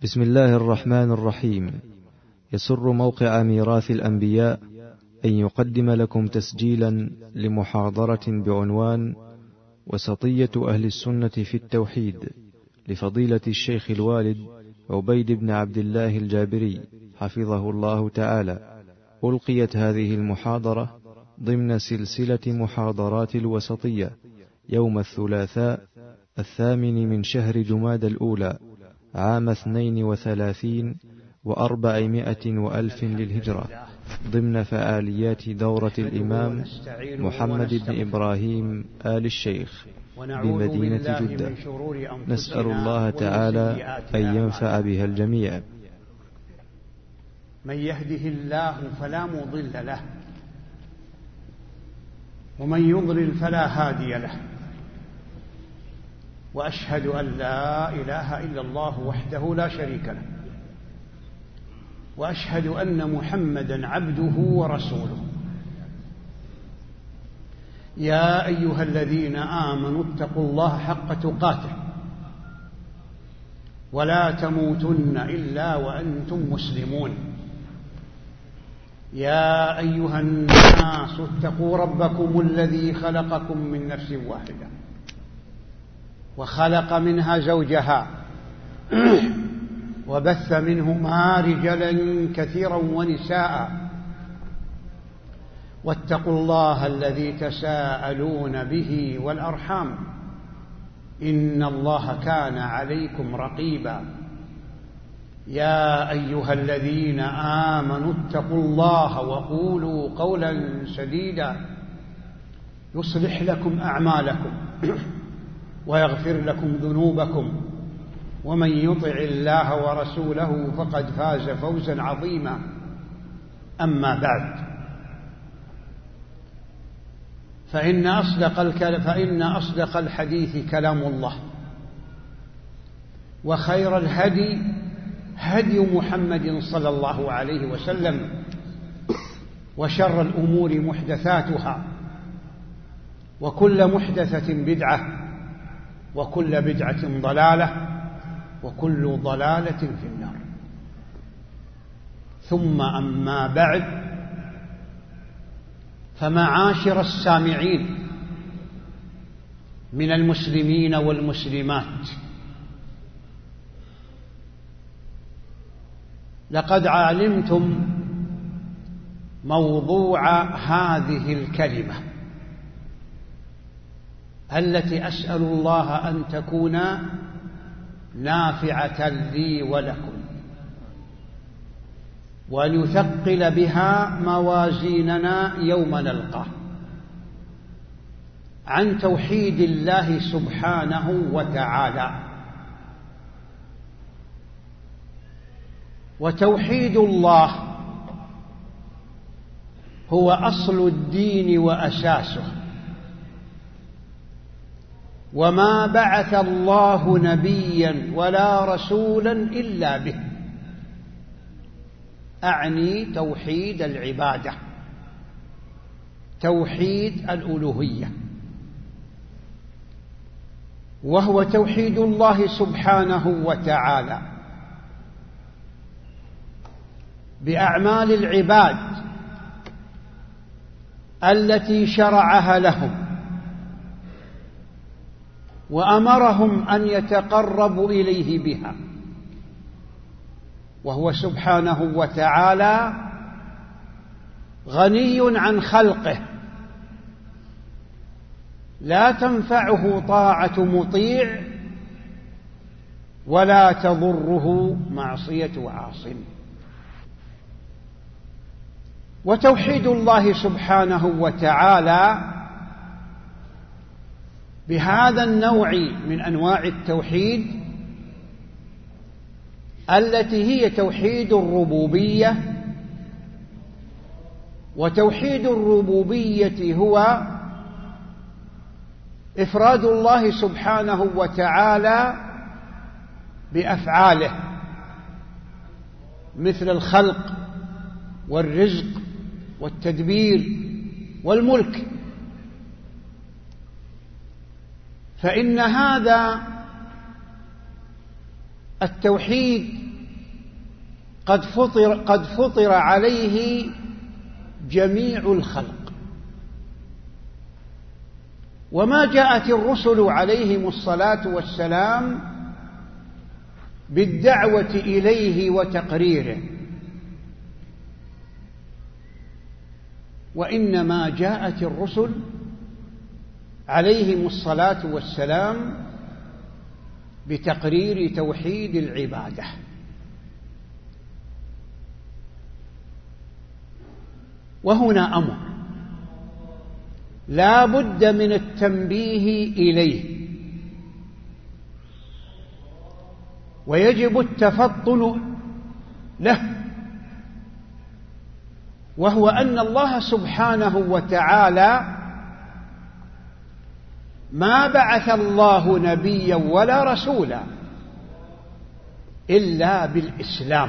بسم الله الرحمن الرحيم. يسر موقع ميراث الأنبياء أن يقدم لكم تسجيلا لمحاضرة بعنوان وسطية أهل السنة في التوحيد لفضيلة الشيخ الوالد عبيد بن عبد الله الجابري حفظه الله تعالى. ألقيت هذه المحاضرة ضمن سلسلة محاضرات الوسطية يوم الثلاثاء 8 من شهر جماد الأولى عام 32 و400 وألف للهجرة، ضمن فعاليات دورة الإمام محمد بن إبراهيم آل الشيخ بمدينة جدة. نسأل الله تعالى أن ينفع بها الجميع. من يهده الله فلا مضل له، ومن يضلل فلا هادي له، وأشهد أن لا إله إلا الله وحده لا شريك له، وأشهد أن محمدا عبده ورسوله. يا أيها الذين آمنوا اتقوا الله حق تقاته ولا تموتن إلا وأنتم مسلمون. يا أيها الناس اتقوا ربكم الذي خلقكم من نفس واحدة وخلق منها زوجها وبث منهما رجلا كثيرا ونساء، واتقوا الله الذي تساءلون به والأرحام، إن الله كان عليكم رقيبا. يا أيها الذين آمنوا اتقوا الله وقولوا قولا سديدا يصلح لكم أعمالكم ويغفر لكم ذنوبكم، ومن يطع الله ورسوله فقد فاز فوزا عظيما. أما بعد، فإن أصدق الحديث كلام الله، وخير الهدي هدي محمد صلى الله عليه وسلم، وشر الأمور محدثاتها، وكل محدثة بدعة، وكل بدعة ضلالة، وكل ضلالة في النار. ثم أما بعد، فمعاشر السامعين من المسلمين والمسلمات، لقد علمتم موضوع هذه الكلمة التي أسأل الله أن تكون نافعة لي ولكم، وأن يثقل بها موازيننا يوم نلقاه، عن توحيد الله سبحانه وتعالى. وتوحيد الله هو أصل الدين وأساسه، وما بعث الله نبيا ولا رسولا إلا به. أعني توحيد العبادة، توحيد الألوهية، وهو توحيد الله سبحانه وتعالى بأعمال العباد التي شرعها لهم وأمرهم أن يتقربوا إليه بها، وهو سبحانه وتعالى غني عن خلقه، لا تنفعه طاعة مطيع ولا تضره معصية عاصٍ. وتوحيد الله سبحانه وتعالى بهذا النوع من أنواع التوحيد التي هي توحيد الربوبية. وتوحيد الربوبية هو إفراد الله سبحانه وتعالى بأفعاله، مثل الخلق والرزق والتدبير والملك. فإن هذا التوحيد قد فطر عليه جميع الخلق. وما جاءت الرسل عليهم الصلاة والسلام بالدعوة إليه وتقريره، وإنما جاءت الرسل عليهم الصلاة والسلام بتقرير توحيد العبادة. وهنا أمر لا بد من التنبيه إليه، ويجب التفطن له، وهو أن الله سبحانه وتعالى ما بعث الله نبيا ولا رسولا إلا بالإسلام،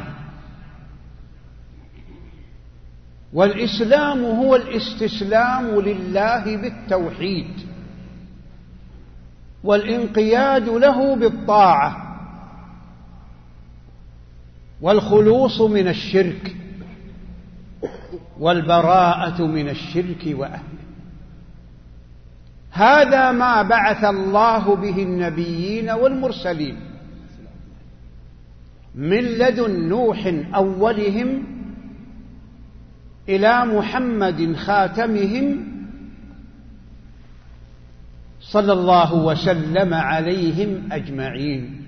والإسلام هو الاستسلام لله بالتوحيد والانقياد له بالطاعة والخلوص من الشرك والبراءة من الشرك وأهله. هذا ما بعث الله به النبيين والمرسلين من لدن نوح أولهم إلى محمد خاتمهم صلى الله وسلم عليهم أجمعين.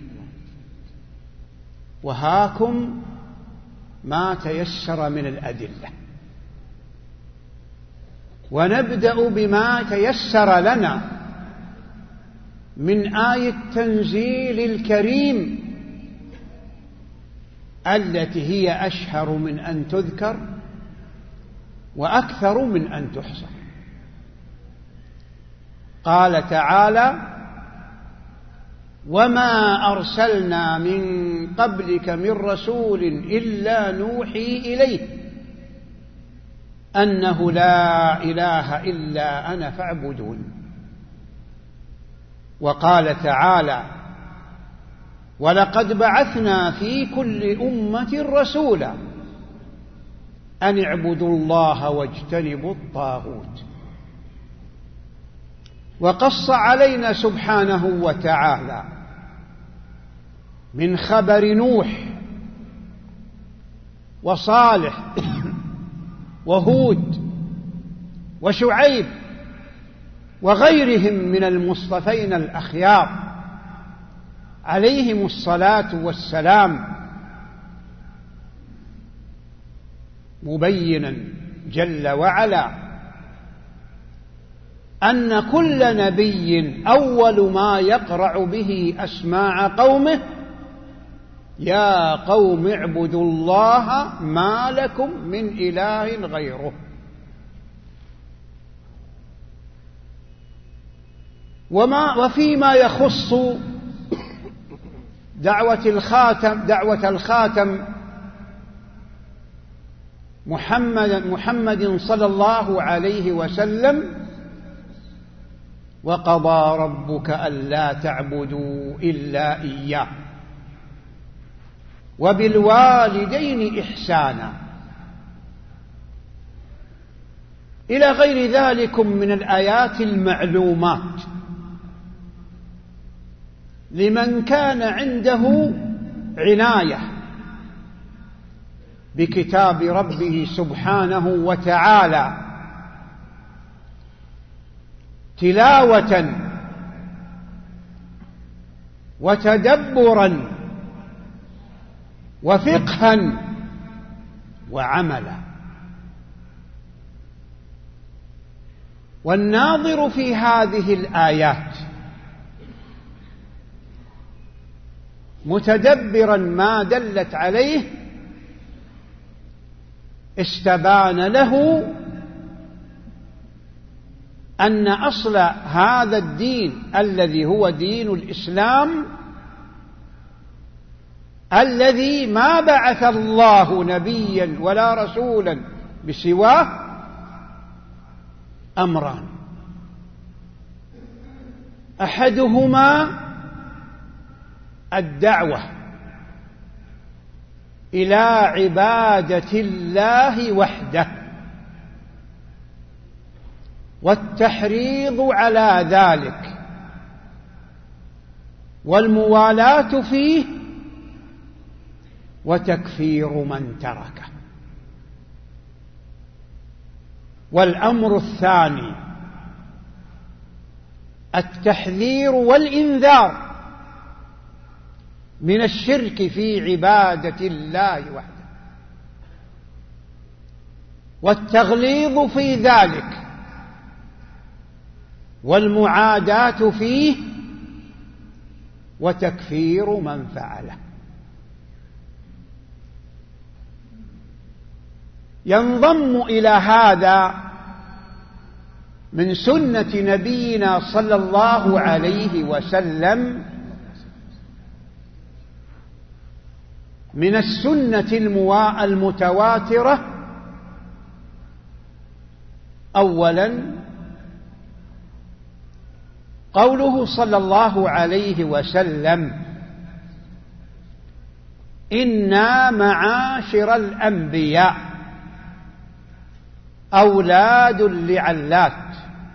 وهاكم ما تيسر من الأدلة، ونبدأ بما تيسر لنا من آية التنزيل الكريم التي هي أشهر من أن تذكر وأكثر من أن تحصى. قال تعالى: وما أرسلنا من قبلك من رسول إلا نوحي إليه أنه لا إله إلا أنا فاعبدون. وقال تعالى: ولقد بعثنا في كل أمة رسولا أن اعبدوا الله واجتنبوا الطاغوت. وقص علينا سبحانه وتعالى من خبر نوح وصالح وهود وشعيب وغيرهم من المصطفين الأخيار عليهم الصلاة والسلام، مبينا جل وعلا أن كل نبي أول ما يقرع به أسماع قومه: يا قوم اعبدوا الله ما لكم من إله غيره. وفيما يخص دعوة الخاتم محمد صلى الله عليه وسلم: وقضى ربك ألا تعبدوا إلا إياه وبالوالدين إحسانا، إلى غير ذلك من الآيات المعلومات لمن كان عنده عناية بكتاب ربه سبحانه وتعالى تلاوة وتدبرا وفقها وعملا. والناظر في هذه الآيات متدبرا ما دلت عليه استبان له أن أصل هذا الدين الذي هو دين الإسلام الذي ما بعث الله نبيا ولا رسولا بسواه أمران: أحدهما الدعوة إلى عبادة الله وحده، والتحريض على ذلك والموالاة فيه وتكفير من تركه. والأمر الثاني التحذير والإنذار من الشرك في عبادة الله وحده، والتغليظ في ذلك والمعاداة فيه وتكفير من فعله. ينضم إلى هذا من سنة نبينا صلى الله عليه وسلم، من السنة المتواترة، أولا قوله صلى الله عليه وسلم: إنا معاشر الأنبياء أولاد لعلات،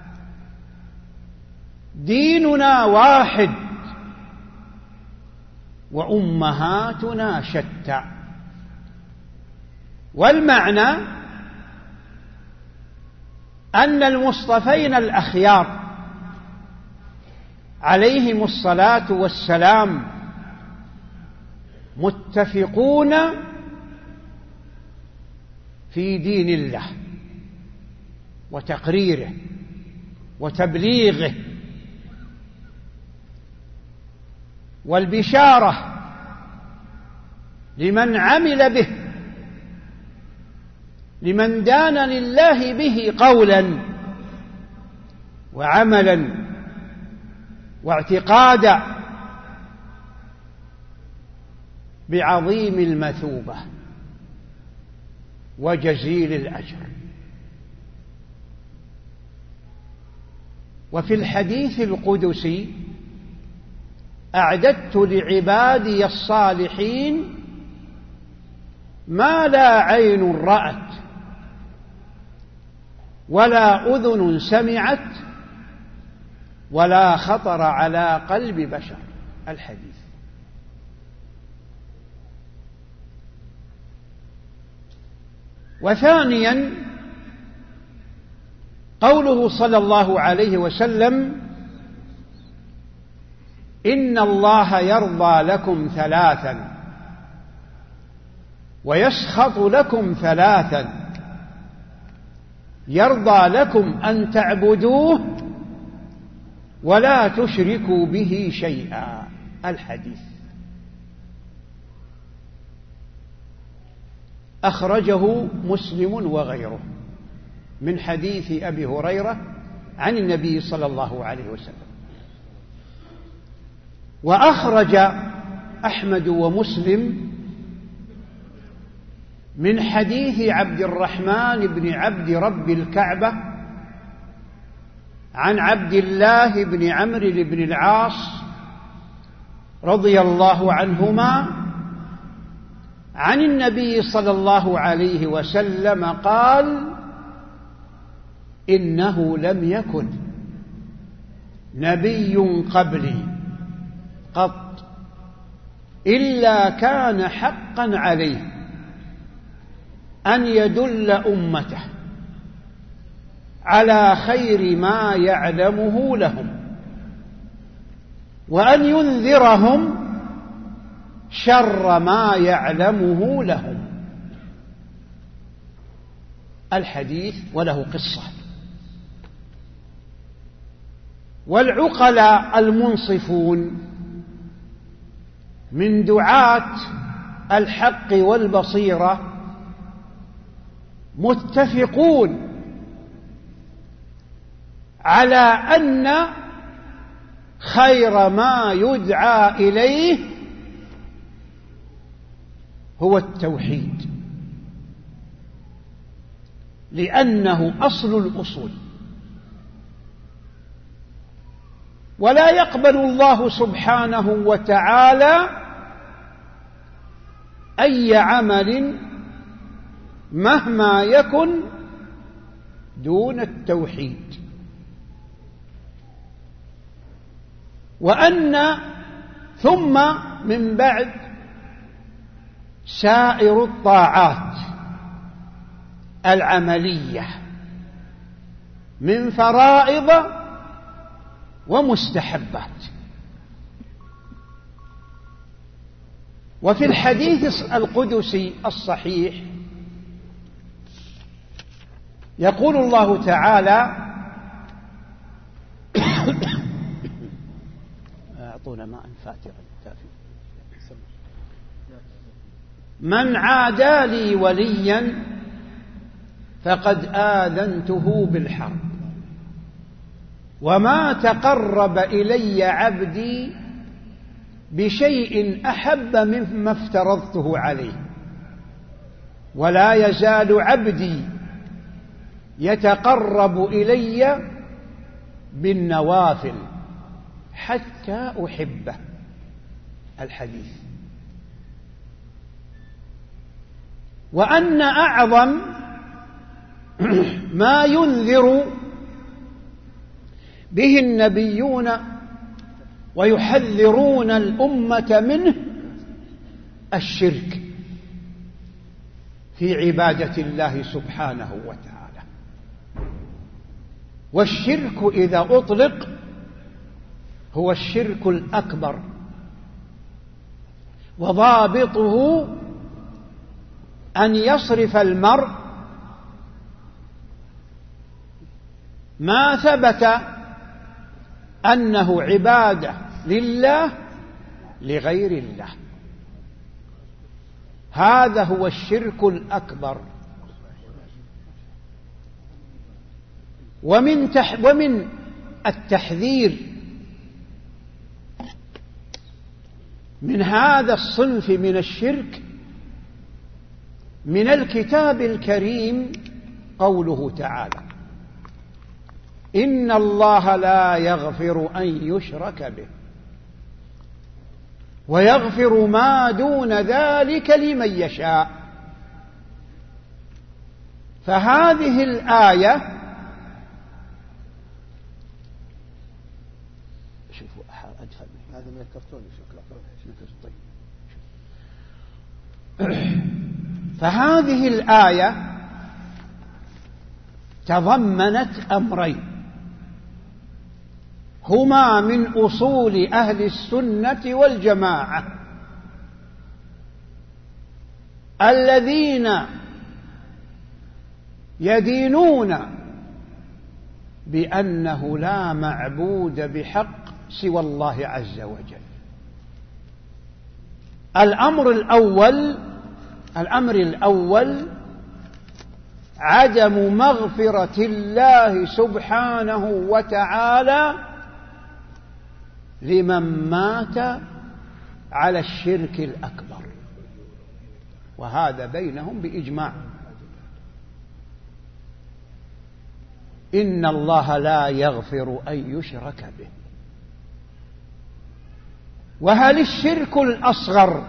ديننا واحد وأمهاتنا شتى. والمعنى أن المصطفين الأخيار عليهم الصلاة والسلام متفقون في دين الله وتقريره وتبليغه، والبشارة لمن عمل به، لمن دان لله به قولا وعملا واعتقادا، بعظيم المثوبة وجزيل الأجر. وفي الحديث القدسي: أعددت لعبادي الصالحين ما لا عين رأت ولا أذن سمعت ولا خطر على قلب بشر. الحديث. وثانيا قوله صلى الله عليه وسلم: إن الله يرضى لكم ثلاثا ويسخط لكم ثلاثا، يرضى لكم أن تعبدوه ولا تشركوا به شيئا. الحديث. أخرجه مسلم وغيره من حديث أبي هريرة عن النبي صلى الله عليه وسلم. وأخرج أحمد ومسلم من حديث عبد الرحمن بن عبد رب الكعبة عن عبد الله بن عمرو بن العاص رضي الله عنهما عن النبي صلى الله عليه وسلم قال: إنه لم يكن نبي قبلي قط إلا كان حقا عليه أن يدل أمته على خير ما يعلمه لهم، وأن ينذرهم شر ما يعلمه لهم. الحديث. وله قصة. والعقلاء المنصفون من دعاة الحق والبصيرة متفقون على أن خير ما يدعى إليه هو التوحيد، لأنه أصل الأصول، ولا يقبل الله سبحانه وتعالى أي عمل مهما يكن دون التوحيد، وأن ثم من بعد سائر الطاعات العملية من فرائض ومستحبات. وفي الحديث القدسي الصحيح يقول الله تعالى: أعطونا ماء فاترا من عادى لي وليا فقد آذنته بالحرب، وما تقرب إلي عبدي بشيء أحب مما افترضته عليه، ولا يزال عبدي يتقرب إلي بالنوافل حتى أحبه. الحديث. وأن أعظم ما ينذر به النبيون ويحذرون الأمة منه الشرك في عبادة الله سبحانه وتعالى. والشرك إذا أطلق هو الشرك الأكبر، وضابطه أن يصرف المرء ما ثبت أنه عبادة لله لغير الله. هذا هو الشرك الأكبر. ومن التحذير من هذا الصنف من الشرك من الكتاب الكريم قوله تعالى: إن الله لا يغفر أن يشرك به ويغفر ما دون ذلك لمن يشاء. فهذه الآية شوفوا أدفع هذا من الكرتون. فهذه الآية تضمنت أمرين هما من أصول أهل السنة والجماعة، الذين يدينون بأنه لا معبود بحق سوى الله عز وجل. الأمر الأول عدم مغفرة الله سبحانه وتعالى لمن مات على الشرك الأكبر، وهذا بينهم بإجماع. إن الله لا يغفر أن يشرك به. وهل الشرك الأصغر؟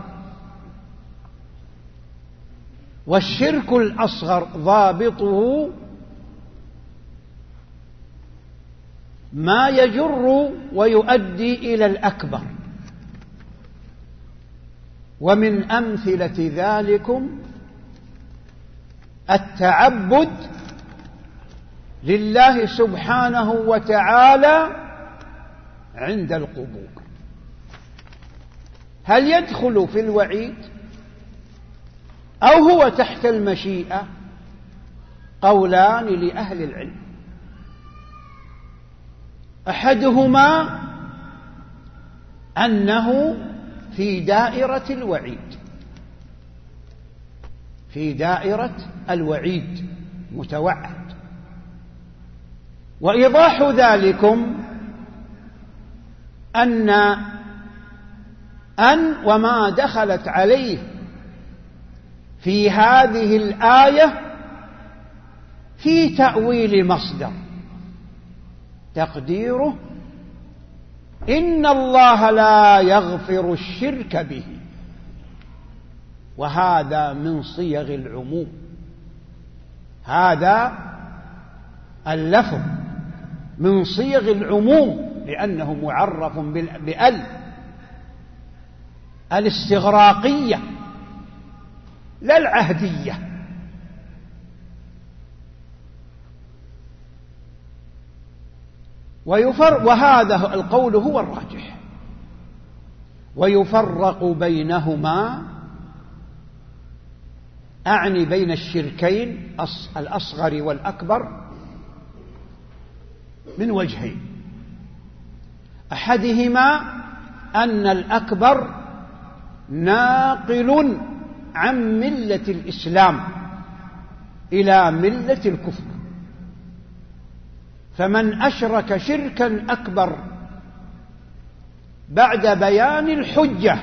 والشرك الأصغر ضابطه ما يجر ويؤدي إلى الأكبر. ومن أمثلة ذلكم التعبد لله سبحانه وتعالى عند القبور. هل يدخل في الوعيد أو هو تحت المشيئة؟ قولان لأهل العلم، أحدهما أنه في دائرة الوعيد، في دائرة الوعيد متوعد. وإيضاح ذلكم أن وما دخلت عليه في هذه الآية في تأويل مصدر تقديره: إن الله لا يغفر الشرك به وهذا من صيغ العموم. هذا اللفظ من صيغ العموم لأنه معرف بأل الاستغراقية لا العهدية. وهذا القول هو الراجح. ويفرق بينهما، أعني بين الشركين الأصغر والأكبر، من وجهين. أحدهما أن الأكبر ناقل عن ملة الإسلام إلى ملة الكفر، فمن أشرك شركا أكبر بعد بيان الحجة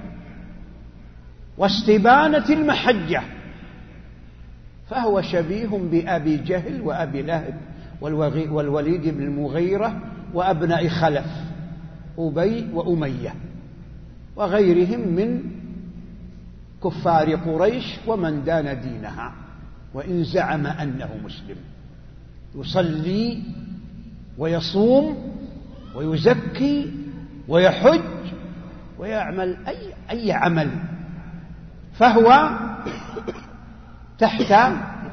واستبانة المحجة فهو شبيه بأبي جهل وأبي لهب والوليد بن المغيرة وأبناء خلف أبي وأمية وغيرهم من كفار قريش ومن دان دينها وإن زعم أنه مسلم، يصلي ويصوم ويزكي ويحج ويعمل أي عمل، فهو تحت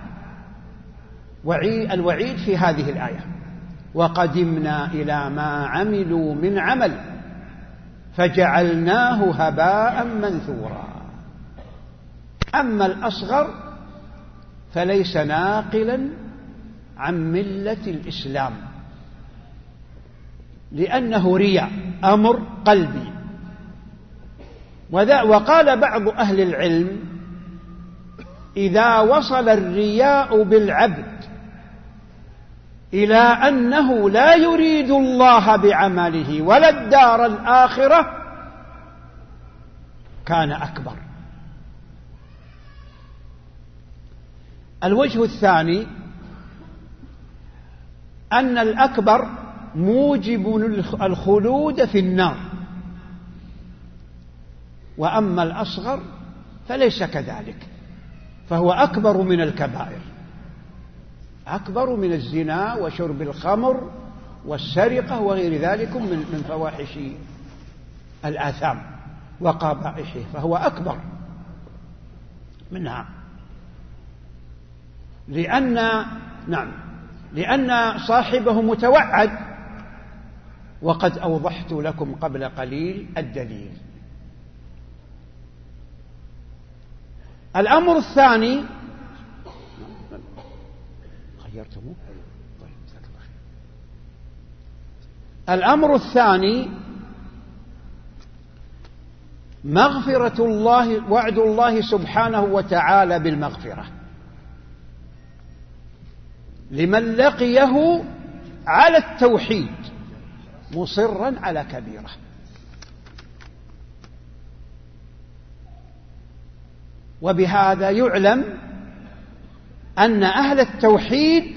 الوعيد في هذه الآية: وقدمنا إلى ما عملوا من عمل فجعلناه هباء منثورا. أما الأصغر فليس ناقلا عن ملة الإسلام لأنه رياء، أمر قلبي. وقال بعض أهل العلم: إذا وصل الرياء بالعبد إلى أنه لا يريد الله بعمله ولا الدار الآخرة كان أكبر. الوجه الثاني أن الأكبر موجب الخلود في النار، وأما الأصغر فليس كذلك، فهو أكبر من الكبائر، أكبر من الزنا وشرب الخمر والسرقة وغير ذلك من فواحش الآثام وقبائحه، فهو أكبر منها، لأن صاحبه متوعد، وقد أوضحت لكم قبل قليل الدليل. الأمر الثاني مغفرة الله، وعد الله سبحانه وتعالى بالمغفرة لمن لقيه على التوحيد مصرا على كبيرة. وبهذا يعلم أن أهل التوحيد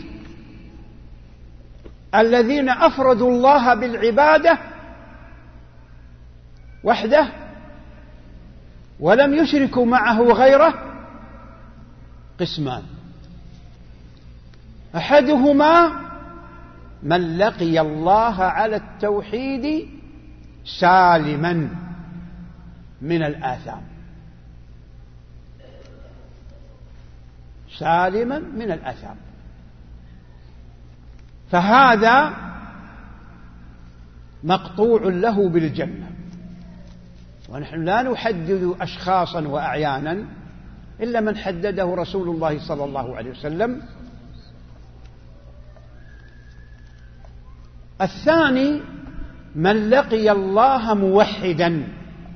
الذين أفردوا الله بالعبادة وحده ولم يشركوا معه غيره قسمان: أحدهما من لقي الله على التوحيد سالما من الآثام، سالما من الآثام، فهذا مقطوع له بالجنة. ونحن لا نحدد أشخاصا وأعيانا إلا من حدده رسول الله صلى الله عليه وسلم. الثاني من لقي الله موحدا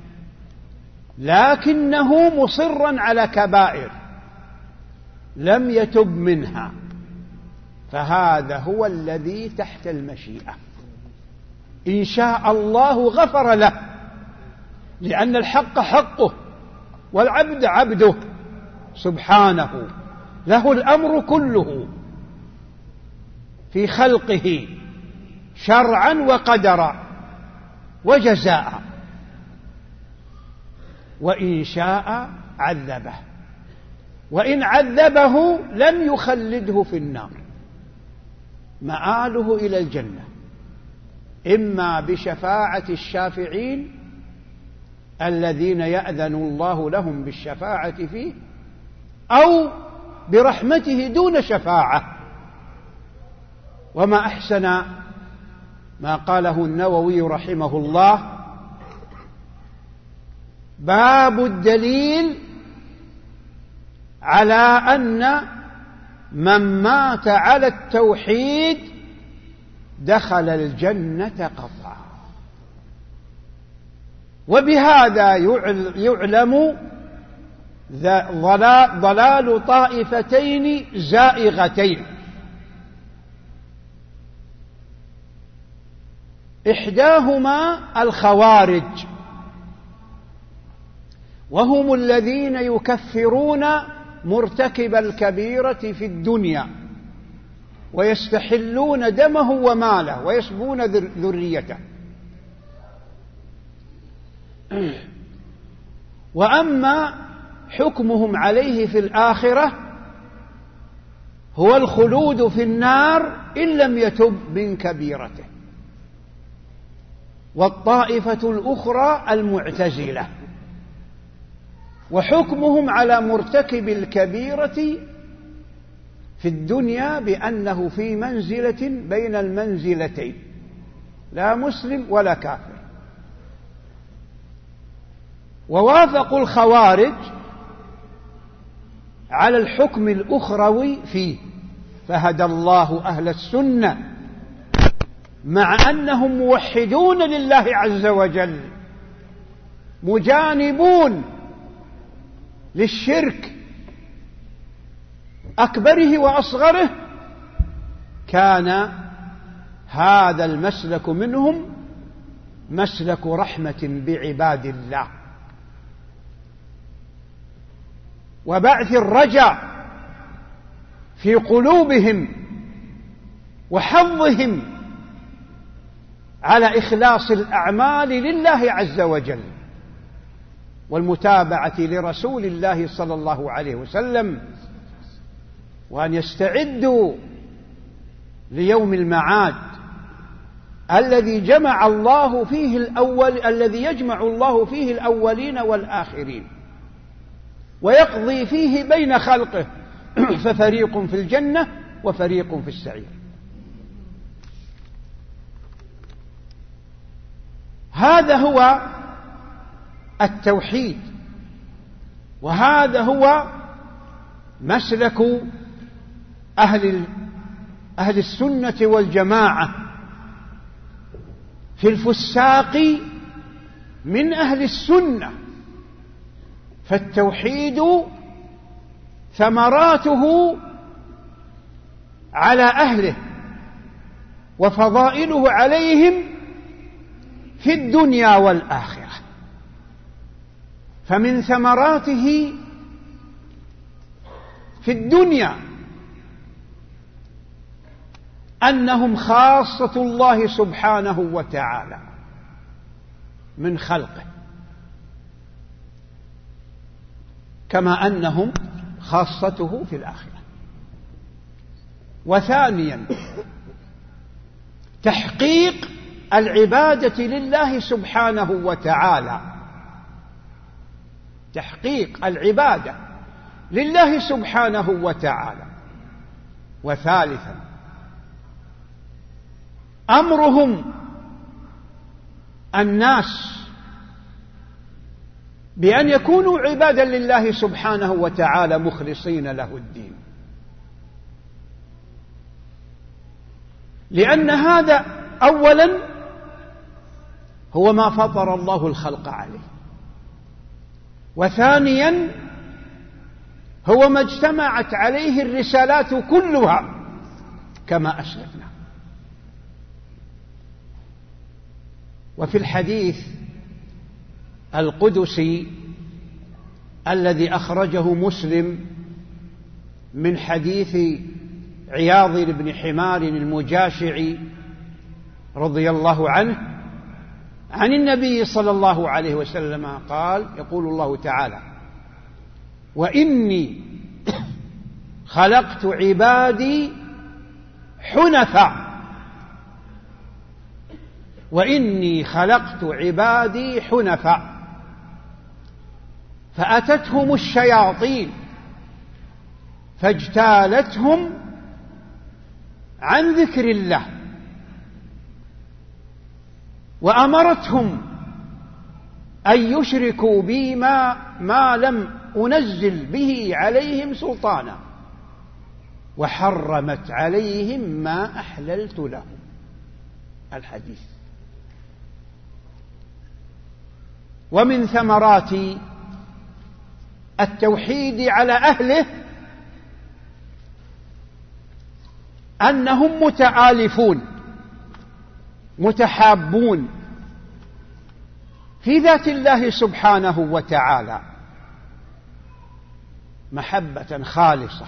لكنه مصرا على كبائر لم يتب منها، فهذا هو الذي تحت المشيئة، إن شاء الله غفر له، لأن الحق حقه والعبد عبده سبحانه، له الأمر كله في خلقه شرعا وقدرا وجزاء، وإن شاء عذبه، وإن عذبه لم يخلده في النار، مآله إلى الجنة، إما بشفاعة الشافعين الذين يأذن الله لهم بالشفاعة فيه، أو برحمته دون شفاعة. وما أحسن ما قاله النووي رحمه الله: باب الدليل على أن من مات على التوحيد دخل الجنة قطعا. وبهذا يعلم ضلال طائفتين زائغتين: إحداهما الخوارج، وهم الذين يكفرون مرتكب الكبيرة في الدنيا ويستحلون دمه وماله ويسبون ذريته. وأما حكمهم عليه في الآخرة هو الخلود في النار إن لم يتب من كبيرته. والطائفة الأخرى المعتزلة، وحكمهم على مرتكب الكبيرة في الدنيا بأنه في منزلة بين المنزلتين، لا مسلم ولا كافر. ووافقوا الخوارج على الحكم الأخروي فيه، فهدى الله أهل السنة مع أنهم موحدون لله عز وجل مجانبون للشرك أكبره وأصغره، كان هذا المسلك منهم مسلك رحمة بعباد الله وبعث الرجاء في قلوبهم وحظهم على إخلاص الأعمال لله عز وجل والمتابعة لرسول الله صلى الله عليه وسلم، وأن يستعدوا ليوم المعاد الذي يجمع الله فيه الأولين والآخرين ويقضي فيه بين خلقه، ففريق في الجنة وفريق في السعير. هذا هو التوحيد، وهذا هو مسلك أهل السنة والجماعة. في الفساق من أهل السنة، فالتوحيد ثمراته على أهله وفضائله عليهم في الدنيا والآخرة. فمن ثمراته في الدنيا أنهم خاصة الله سبحانه وتعالى من خلقه، كما أنهم خاصته في الآخرة. وثانيا تحقيق العبادة لله سبحانه وتعالى، تحقيق العبادة لله سبحانه وتعالى. وثالثا أمرهم الناس بأن يكونوا عبادا لله سبحانه وتعالى مخلصين له الدين، لأن هذا أولا هو ما فطر الله الخلق عليه، وثانيا هو ما اجتمعت عليه الرسالات كلها كما أسلفنا. وفي الحديث القدسي الذي أخرجه مسلم من حديث عياض بن حمار المجاشعي رضي الله عنه عن النبي صلى الله عليه وسلم قال: يقول الله تعالى: وإني خلقت عبادي حنفاء، وإني خلقت عبادي حنفاء، فأتتهم الشياطين فاجتالتهم عن ذكر الله، وأمرتهم أن يشركوا بي ما لم أنزل به عليهم سلطانا، وحرمت عليهم ما أحللت لهم. الحديث. ومن ثمرات التوحيد على أهله أنهم متآلفون متحابون في ذات الله سبحانه وتعالى محبة خالصة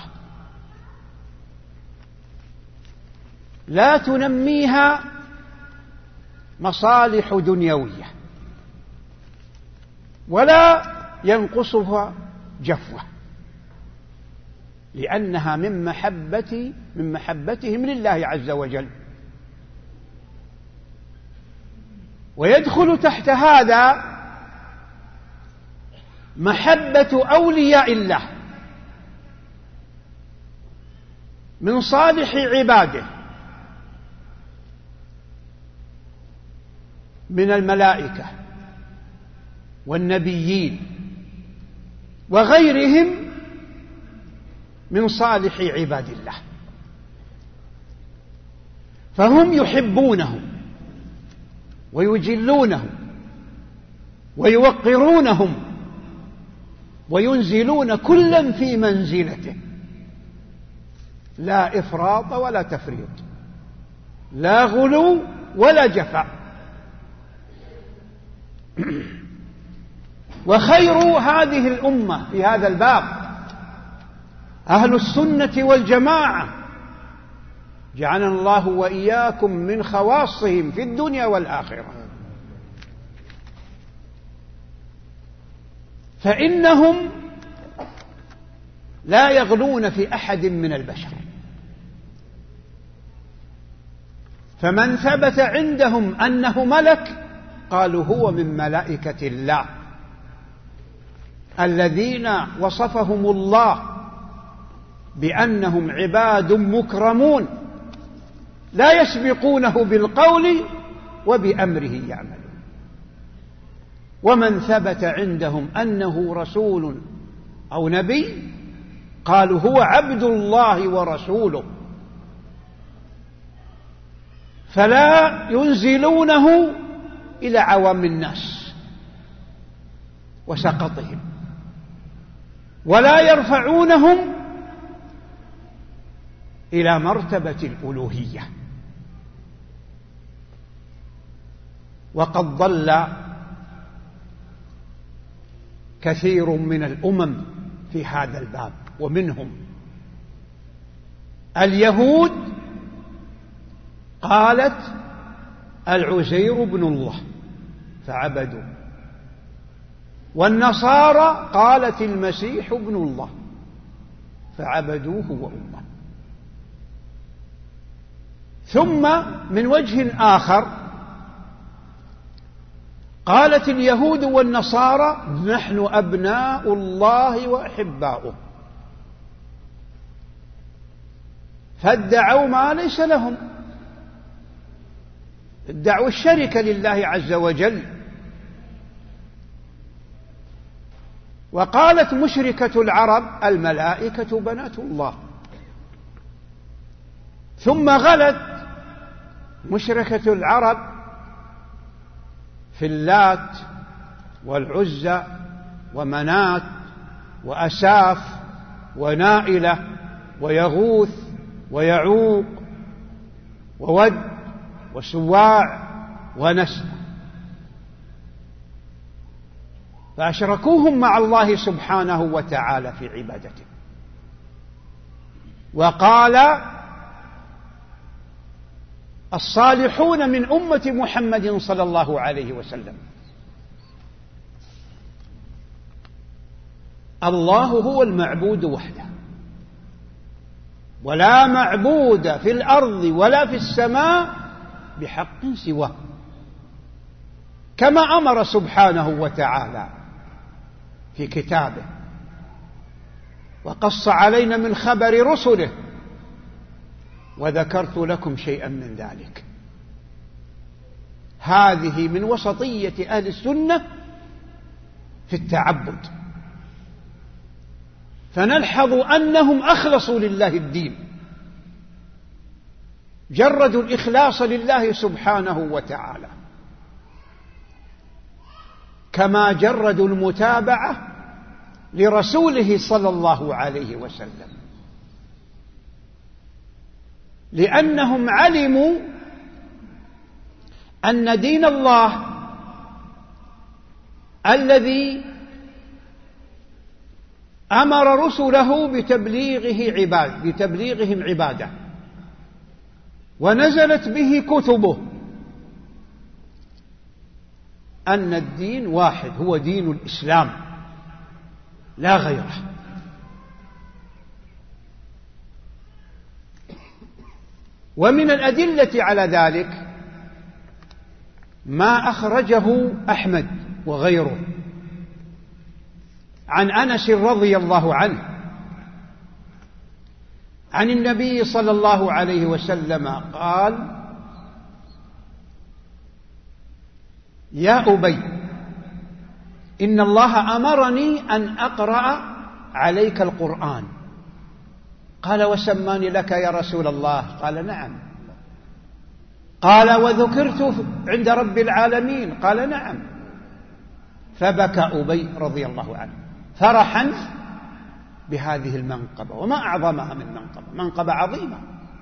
لا تنميها مصالح دنيوية ولا ينقصها جفوة، لأنها من محبتهم لله عز وجل. ويدخل تحت هذا محبة أولياء الله من صالح عباده من الملائكة والنبيين وغيرهم من صالح عباد الله، فهم يحبونهم ويجلونهم ويوقرونهم وينزلون كلا في منزلته، لا إفراط ولا تفريط، لا غلو ولا جفاء. وخير هذه الأمة في هذا الباب أهل السنة والجماعة، جعلنا الله وإياكم من خواصهم في الدنيا والآخرة، فإنهم لا يغلون في أحد من البشر، فمن ثبت عندهم أنه ملك قالوا هو من ملائكة الله الذين وصفهم الله بأنهم عباد مكرمون لا يسبقونه بالقول وبأمره يعملون. ومن ثبت عندهم أنه رسول أو نبي قالوا هو عبد الله ورسوله، فلا ينزلونه إلى عوام الناس وسقطهم، ولا يرفعونهم إلى مرتبة الألوهية. وقد ضل كثير من الأمم في هذا الباب، ومنهم اليهود قالت العزير ابن الله فعبدوا، والنصارى قالت المسيح ابن الله فعبدوه وأمه. ثم من وجه آخر قالت اليهود والنصارى نحن أبناء الله وأحباؤه، فادعوا ما ليس لهم، ادعوا الشركة لله عز وجل. وقالت مشركة العرب الملائكة بنات الله، ثم غلت مشركة العرب في اللات والعزى ومنات وأساف ونائلة ويغوث ويعوق وود وسواع ونسر، فأشركوهم مع الله سبحانه وتعالى في عبادته. وقال الصالحون من أمة محمد صلى الله عليه وسلم الله هو المعبود وحده، ولا معبود في الأرض ولا في السماء بحق سواه، كما أمر سبحانه وتعالى في كتابه وقص علينا من خبر رسله، وذكرت لكم شيئا من ذلك. هذه من وسطية أهل السنة في التعبد، فنلحظ أنهم أخلصوا لله الدين، جردوا الإخلاص لله سبحانه وتعالى، كما جردوا المتابعة لرسوله صلى الله عليه وسلم، لأنهم علموا أن دين الله الذي أمر رسله بتبليغهم عباده ونزلت به كتبه، أن الدين واحد، هو دين الإسلام لا غيره. ومن الأدلة على ذلك ما أخرجه أحمد وغيره عن أنس رضي الله عنه عن النبي صلى الله عليه وسلم قال: يا أبي، إن الله أمرني أن أقرأ عليك القرآن. قال: وسماني لك يا رسول الله؟ قال: نعم. قال: وذكرت عند رب العالمين؟ قال: نعم. فبكى أبي رضي الله عنه فرحا بهذه المنقبة، وما أعظمها من منقبة عظيمة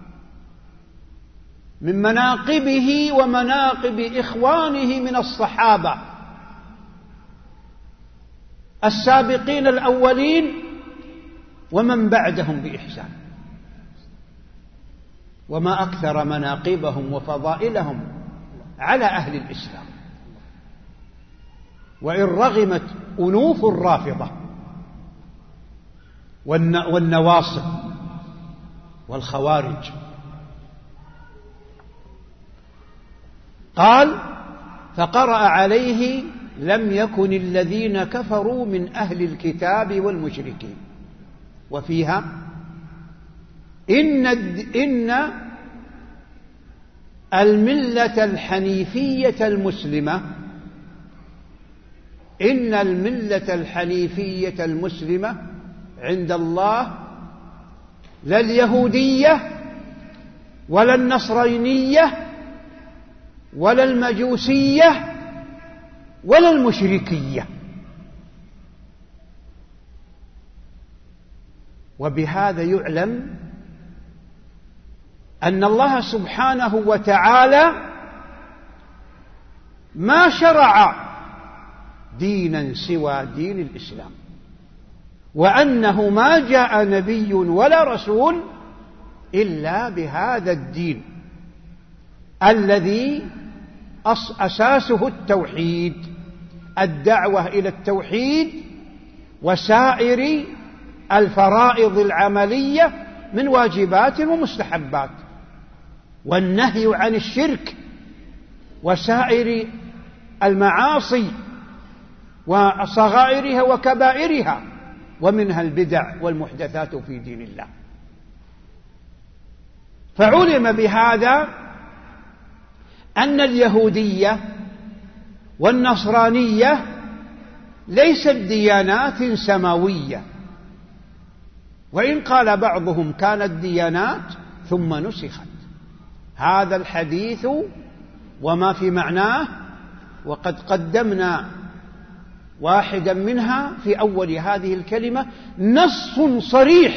من مناقبه ومناقب إخوانه من الصحابة السابقين الأولين ومن بعدهم بإحسان، وما أكثر مناقبهم وفضائلهم على أهل الإسلام، وإن رغمت أنوف الرافضة والنواصب والخوارج. قال: فقرأ عليه: لم يكن الذين كفروا من أهل الكتاب والمشركين. وفيها: إن الملة الحنيفية المسلمة، إن الملة الحنيفية المسلمة عند الله لا اليهودية ولا النصرانية ولا المجوسية ولا المشركية. وبهذا يعلم أن الله سبحانه وتعالى ما شرع دينا سوى دين الإسلام، وأنه ما جاء نبي ولا رسول إلا بهذا الدين الذي أساسه التوحيد، الدعوة إلى التوحيد وسائر الفرائض العملية من واجبات ومستحبات، والنهي عن الشرك وسائر المعاصي وصغائرها وكبائرها، ومنها البدع والمحدثات في دين الله. فعلم بهذا أن اليهودية والنصرانية ليست ديانات سماوية، وإن قال بعضهم كانت ديانات ثم نسخت. هذا الحديث وما في معناه، وقد قدمنا واحدا منها في أول هذه الكلمة، نص صريح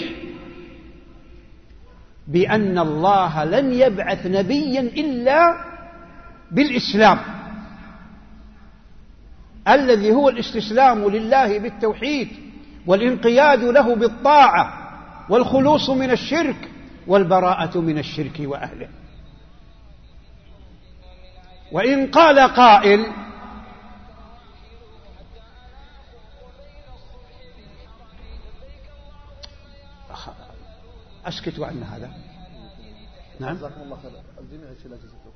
بأن الله لن يبعث نبيا إلا بالإسلام الذي هو الاستسلام لله بالتوحيد والانقياد له بالطاعة والخلوص من الشرك والبراءة من الشرك وأهله. وإن قال قائل: أسكتوا عن هذا. نعم. جزاكم الله خير. الجميع يشيل أجهزته.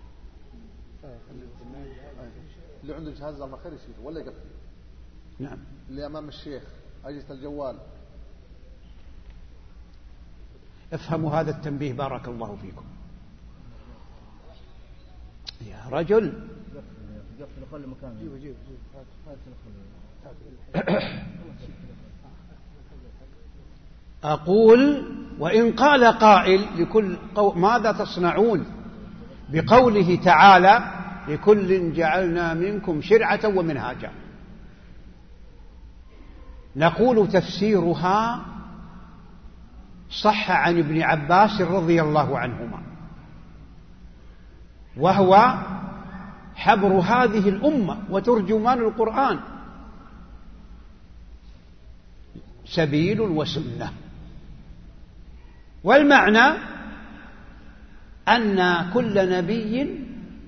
اللي عنده جهاز جزاه الله خير يشيله ولا يقفل. نعم. اللي أمام الشيخ أجهزة الجوال. افهموا هذا التنبيه بارك الله فيكم. يا رجل أقول وإن قال قائل لكل ماذا تصنعون بقوله تعالى لكل جعلنا منكم شرعة ومنهاجا، نقول تفسيرها صح عن ابن عباس رضي الله عنهما، وهو حبر هذه الأمة وترجمان القرآن، سبيل وسنة. والمعنى أن كل نبي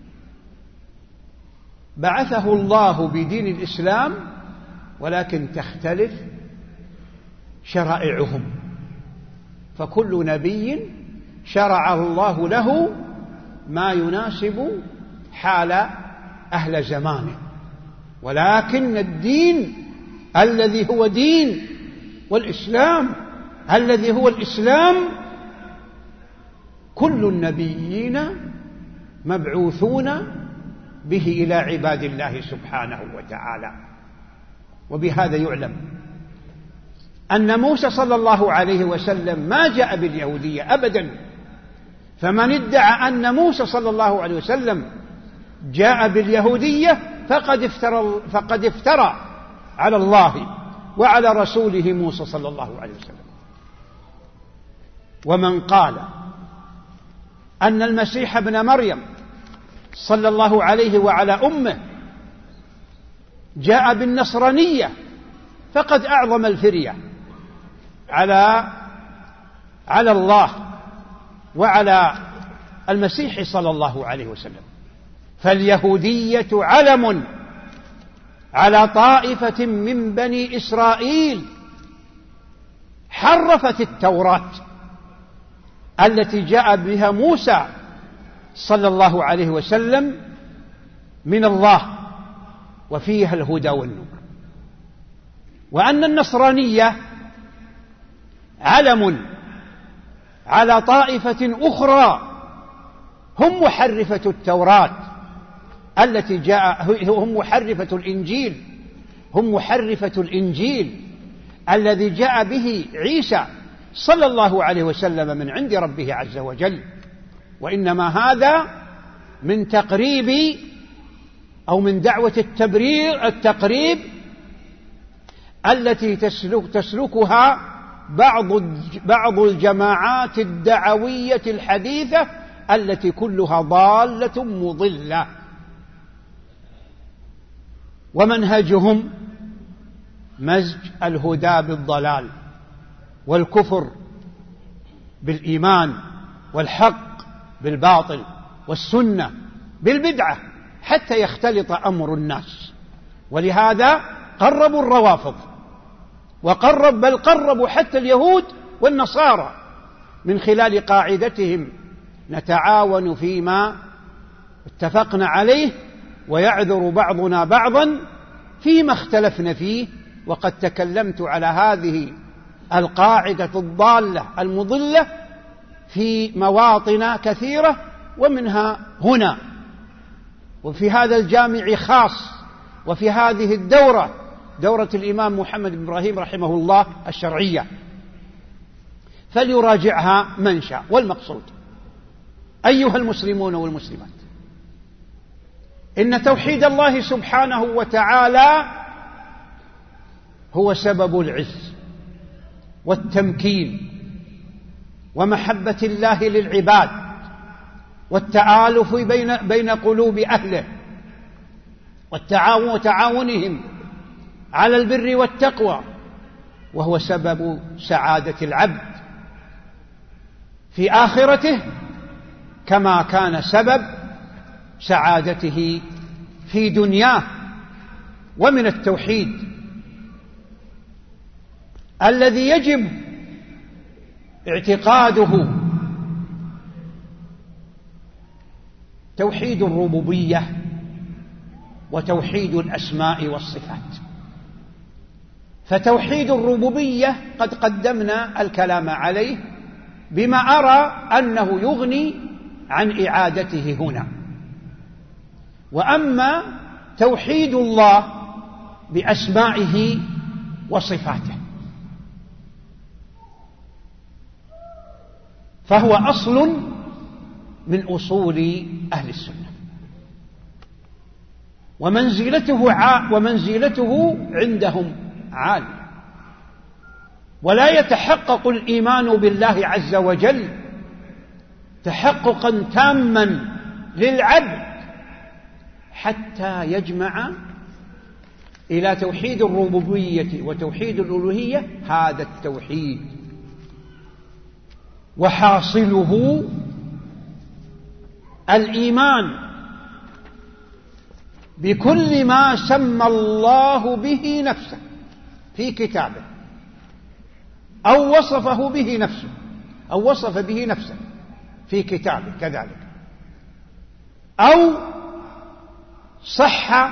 بعثه الله بدين الإسلام، ولكن تختلف شرائعهم، فكل نبي شرع الله له ما يناسب حال أهل زمانه، ولكن الدين الذي هو دين والإسلام الذي هو الإسلام كل النبيين مبعوثون به إلى عباد الله سبحانه وتعالى. وبهذا يعلم أن موسى صلى الله عليه وسلم ما جاء باليهودية أبدا، فمن ادعى أن موسى صلى الله عليه وسلم جاء باليهودية فقد افترى على الله وعلى رسوله موسى صلى الله عليه وسلم. ومن قال أن المسيح ابن مريم صلى الله عليه وعلى أمه جاء بالنصرانية فقد أعظم الفرية على الله وعلى المسيح صلى الله عليه وسلم. فاليهودية علم على طائفة من بني إسرائيل حرفت التوراة التي جاء بها موسى صلى الله عليه وسلم من الله، وفيها الهدى والنور. وأن النصرانية علم على طائفة أخرى هم محرفة التوراة التي هم محرفة الإنجيل، هم محرفة الإنجيل الذي جاء به عيسى صلى الله عليه وسلم من عند ربه عز وجل. وإنما هذا من تقريب أو من دعوة التقريب التي تسلكها بعض الجماعات الدعوية الحديثة التي كلها ضالة مضلة. ومنهجهم مزج الهدى بالضلال والكفر بالإيمان والحق بالباطل والسنة بالبدعة حتى يختلط أمر الناس. ولهذا قربوا الروافض بل قربوا حتى اليهود والنصارى من خلال قاعدتهم نتعاون فيما اتفقنا عليه ويعذر بعضنا بعضا فيما اختلفنا فيه. وقد تكلمت على هذه القاعدة الضالة المضلة في مواطن كثيرة، ومنها هنا وفي هذا الجامع خاص، وفي هذه دورة الإمام محمد بن إبراهيم رحمه الله الشرعية، فليراجعها من شاء. والمقصود أيها المسلمون والمسلمات، إن توحيد الله سبحانه وتعالى هو سبب العز والتمكين ومحبة الله للعباد والتآلف بين قلوب أهله وتعاونهم على البر والتقوى، وهو سبب سعادة العبد في آخرته كما كان سبب سعادته في دنياه. ومن التوحيد الذي يجب اعتقاده توحيد الربوبية وتوحيد الأسماء والصفات. فتوحيد الربوبية قد قدمنا الكلام عليه بما أرى أنه يغني عن إعادته هنا. وأما توحيد الله بأسمائه وصفاته فهو أصل من أصول أهل السنة، ومنزلته عندهم عالية. ولا يتحقق الإيمان بالله عز وجل تحققا تاما للعبد حتى يجمع إلى توحيد الربوبية وتوحيد الألوهية هذا التوحيد، وحاصله الإيمان بكل ما سمى الله به نفسه في كتابه أو وصفه به نفسه أو وصف به نفسه في كتابه كذلك، أو صح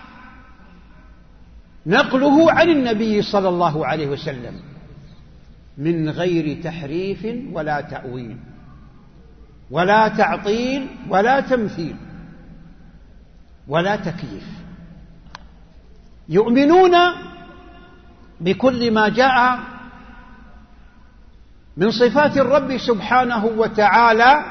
نقله عن النبي صلى الله عليه وسلم من غير تحريف ولا تأويل ولا تعطيل ولا تمثيل ولا تكييف. يؤمنون بكل ما جاء من صفات الرب سبحانه وتعالى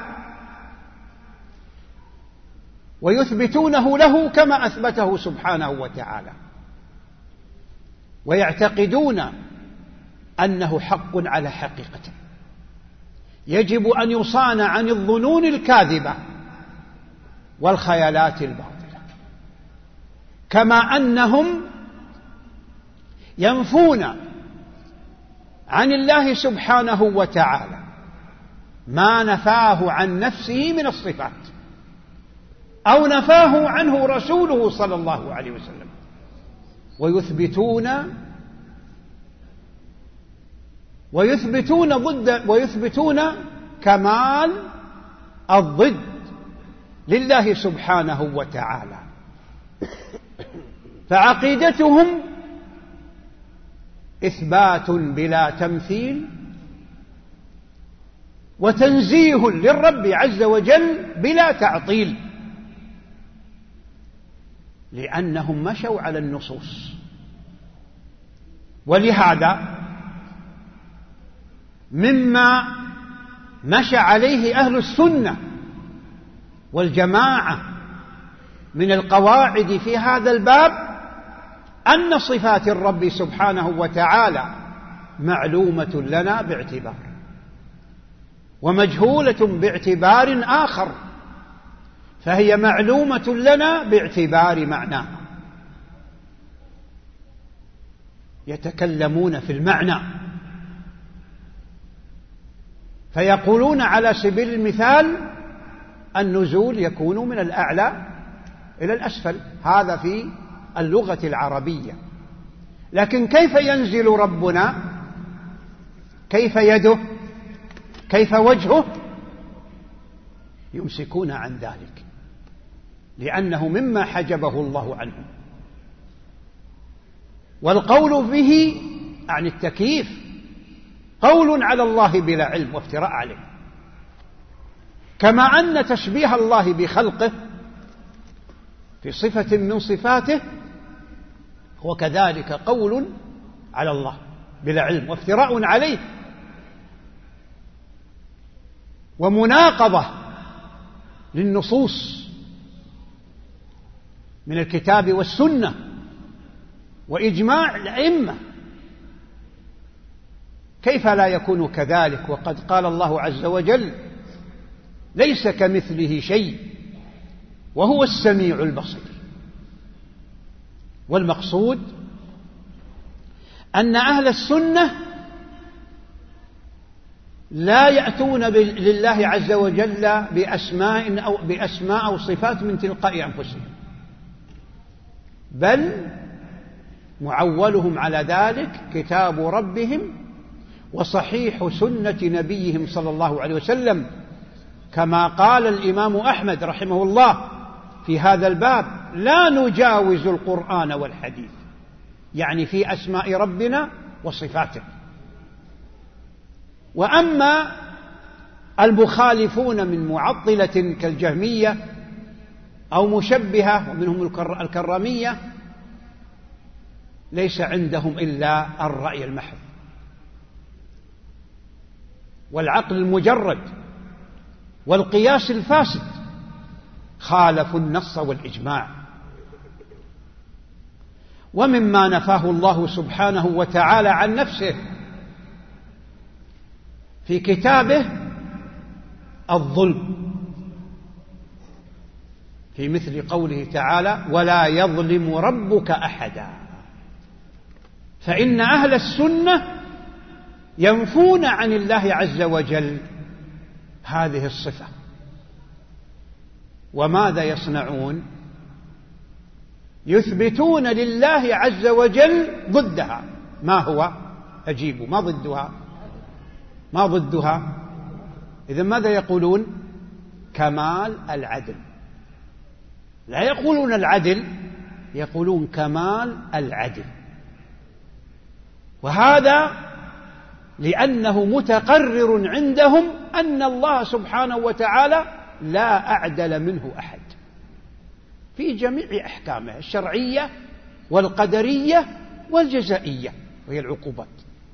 ويثبتونه له كما أثبته سبحانه وتعالى، ويعتقدون أنه حق على حقيقته يجب أن يصان عن الظنون الكاذبة والخيالات الباطلة، كما أنهم ينفون عن الله سبحانه وتعالى ما نفاه عن نفسه من الصفات أو نفاه عنه رسوله صلى الله عليه وسلم، ويثبتون كمال الضد لله سبحانه وتعالى. فعقيدتهم إثبات بلا تمثيل وتنزيه للرب عز وجل بلا تعطيل، لأنهم مشوا على النصوص. ولهذا مما مشى عليه أهل السنة والجماعة من القواعد في هذا الباب أن صفات الرب سبحانه وتعالى معلومة لنا باعتبار، ومجهولة باعتبار آخر، فهي معلومة لنا باعتبار معناها. يتكلمون في المعنى فيقولون على سبيل المثال النزول يكون من الأعلى إلى الأسفل، هذا في اللغة العربية. لكن كيف ينزل ربنا؟ كيف يده؟ كيف وجهه؟ يمسكون عن ذلك لأنه مما حجبه الله عنهم. والقول به عن التكييف قول على الله بلا علم وافتراء عليه، كما أن تشبيه الله بخلقه في صفة من صفاته هو كذلك قول على الله بلا علم وافتراء عليه ومناقضة للنصوص من الكتاب والسنة وإجماع الأئمة. كيف لا يكون كذلك وقد قال الله عز وجل ليس كمثله شيء وهو السميع البصير؟ والمقصود أن أهل السنة لا يأتون لله عز وجل بأسماء أو صفات من تلقاء أنفسهم، بل معولهم على ذلك كتاب ربهم وصحيح سنة نبيهم صلى الله عليه وسلم، كما قال الإمام أحمد رحمه الله في هذا الباب: لا نجاوز القرآن والحديث، يعني في أسماء ربنا وصفاته. وأما المخالفون من معطلة كالجهمية أو مشبهة ومنهم الكرامية ليس عندهم إلا الرأي المحض والعقل المجرد والقياس الفاسد، خالفوا النص والإجماع. ومما نفاه الله سبحانه وتعالى عن نفسه في كتابه الظلم، في مثل قوله تعالى: ولا يظلم ربك أحدا. فإن أهل السنة ينفون عن الله عز وجل هذه الصفة. وماذا يصنعون؟ يثبتون لله عز وجل ضدها. ما هو؟ أجيبوا، ما ضدها؟ ما ضدها؟ إذن ماذا يقولون؟ كمال العدل. لا يقولون العدل، يقولون كمال العدل. وهذا لأنه متقرر عندهم أن الله سبحانه وتعالى لا أعدل منه أحد في جميع أحكامه الشرعية والقدرية والجزائية، وهي العقوبات.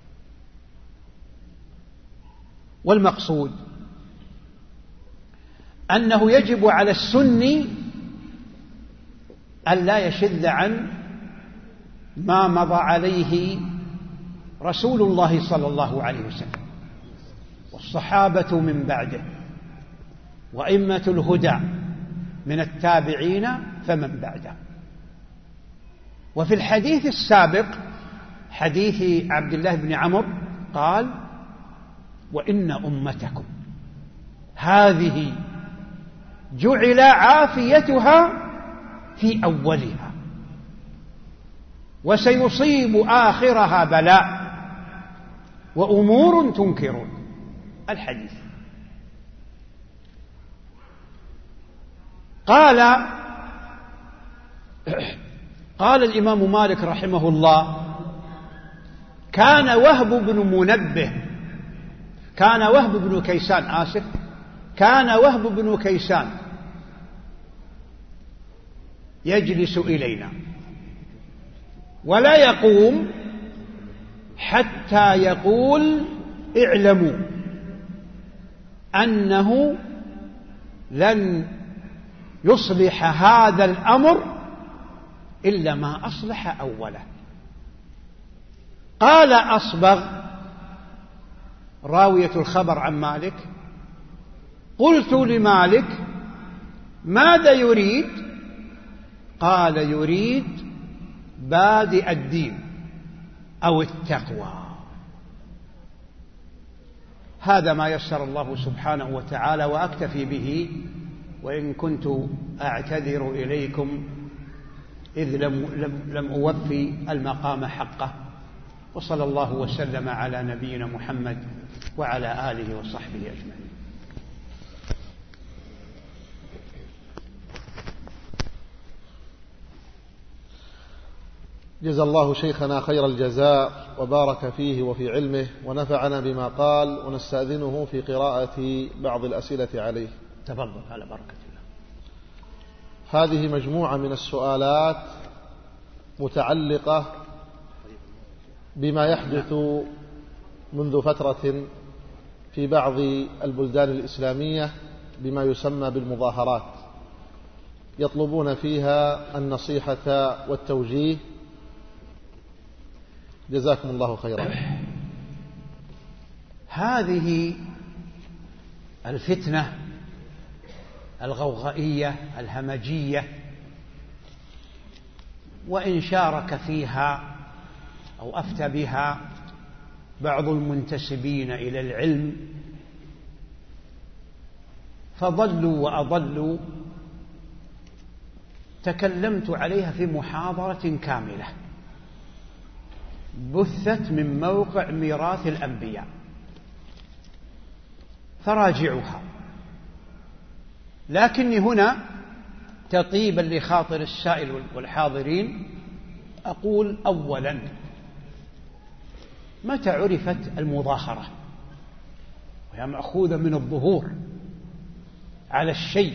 والمقصود أنه يجب على السني أن لا يشذ عن ما مضى عليه رسول الله صلى الله عليه وسلم والصحابة من بعده وأئمة الهدى من التابعين فمن بعده. وفي الحديث السابق حديث عبد الله بن عمرو قال: وإن أمتكم هذه جعل عافيتها في أولها وسيصيب آخرها بلاء وأمور تنكرون. الحديث. قال الإمام مالك رحمه الله: كان وهب بن كيسان يجلس إلينا ولا يقوم حتى يقول: اعلموا أنه لن يصلح هذا الأمر إلا ما أصلح أوله. قال أصبغ راوية الخبر عن مالك: قلت لمالك: ماذا يريد؟ قال: يريد بادئ الدين أو التقوى. هذا ما يسر الله سبحانه وتعالى، وأكتفي به، وإن كنت أعتذر إليكم إذ لم أوفي المقام حقه. وصلى الله وسلم على نبينا محمد وعلى آله وصحبه أجمعين. جزا الله شيخنا خير الجزاء وبارك فيه وفي علمه ونفعنا بما قال، ونستأذنه في قراءة بعض الأسئلة عليه. تفضل على بركة الله. هذه مجموعة من السؤالات متعلقة بما يحدث منذ فترة في بعض البلدان الإسلامية بما يسمى بالمظاهرات، يطلبون فيها النصيحة والتوجيه. جزاكم الله خيرا. هذه الفتنة الغوغائية الهمجية، وإن شارك فيها أو أفتى بها بعض المنتسبين إلى العلم فضلوا وأضلوا، تكلمت عليها في محاضرة كاملة، بثت من موقع ميراث الأنبياء، فراجعوها. لكني هنا تطيبا لخاطر السائل والحاضرين أقول أولا: متى عرفت المظاهرة؟ وهي مأخوذة من الظهور على الشيء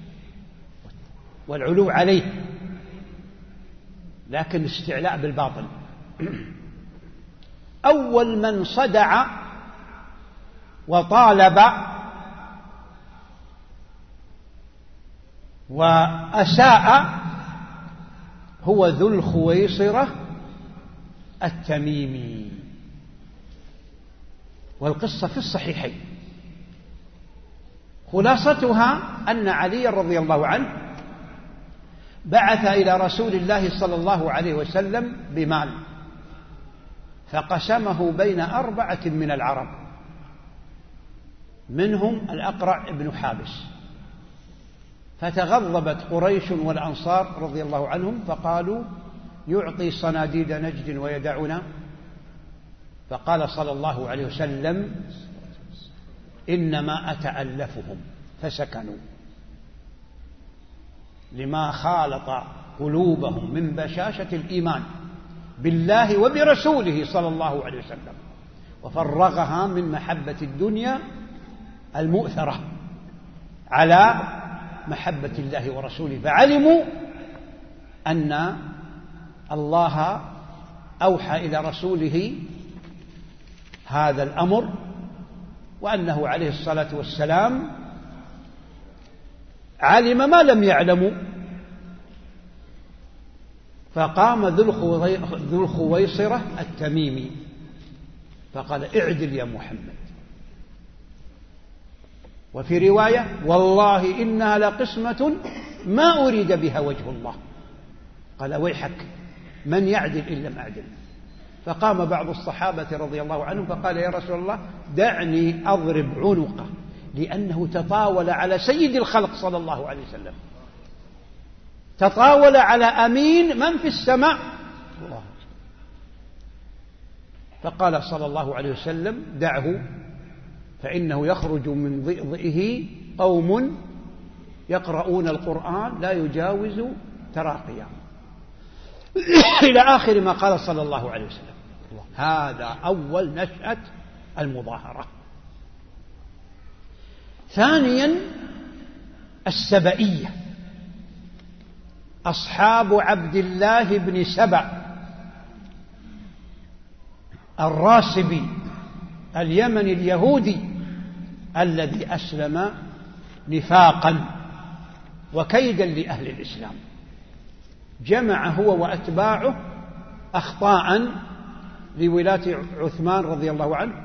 والعلو عليه، لكن استعلاء بالباطل. أول من صدع وطالب وأساء هو ذو الخويصرة التميمي، والقصة في الصحيحين. خلاصتها أن علي رضي الله عنه بعث إلى رسول الله صلى الله عليه وسلم بمال، فقسمه بين 4 من العرب، منهم الأقرع بن حابس. فتغضبت قريش والأنصار رضي الله عنهم، فقالوا: يعطي صناديد نجد ويدعنا. فقال صلى الله عليه وسلم: إنما أتألفهم، فسكنوا، لما خالط قلوبهم من بشاشة الإيمان بالله وبرسوله صلى الله عليه وسلم، وفرغها من محبة الدنيا المؤثرة على محبة الله ورسوله، فعلموا أن الله أوحى إلى رسوله هذا الأمر، وأنه عليه الصلاة والسلام علم ما لم يعلموا. فقام ذو الخويصرة التميمي فقال: اعدل يا محمد. وفي رواية: والله إنها لقسمة ما أريد بها وجه الله. قال: ويحك، من يعدل إن لم أعدل؟ فقام بعض الصحابة رضي الله عنهم فقال: يا رسول الله، دعني أضرب عنقه، لأنه تطاول على سيد الخلق صلى الله عليه وسلم، تطاول على أمين من في السماء. الله. فقال صلى الله عليه وسلم: دعه، فإنه يخرج من ضئضئه قوم يقرؤون القرآن لا يجاوز تراقيا، إلى آخر ما قال صلى الله عليه وسلم. هذا أول نشأة المظاهرة. ثانيا: السبئية، أصحاب عبد الله بن سبأ الراسبي اليمني اليهودي الذي أسلم نفاقا وكيدا لأهل الإسلام، جمع هو وأتباعه أخطاء لولاة عثمان رضي الله عنه،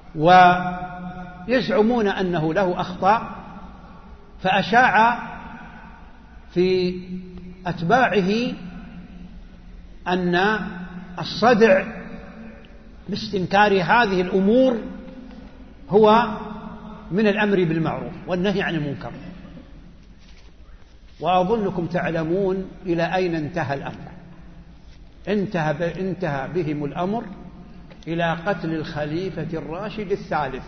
ويزعمون أنه له أخطاء، فأشاع في أتباعه أن الصدع باستنكار هذه الأمور هو من الأمر بالمعروف والنهي عن المنكر. وأظنكم تعلمون إلى أين انتهى الأمر. انتهى بهم الأمر إلى قتل الخليفة الراشد الثالث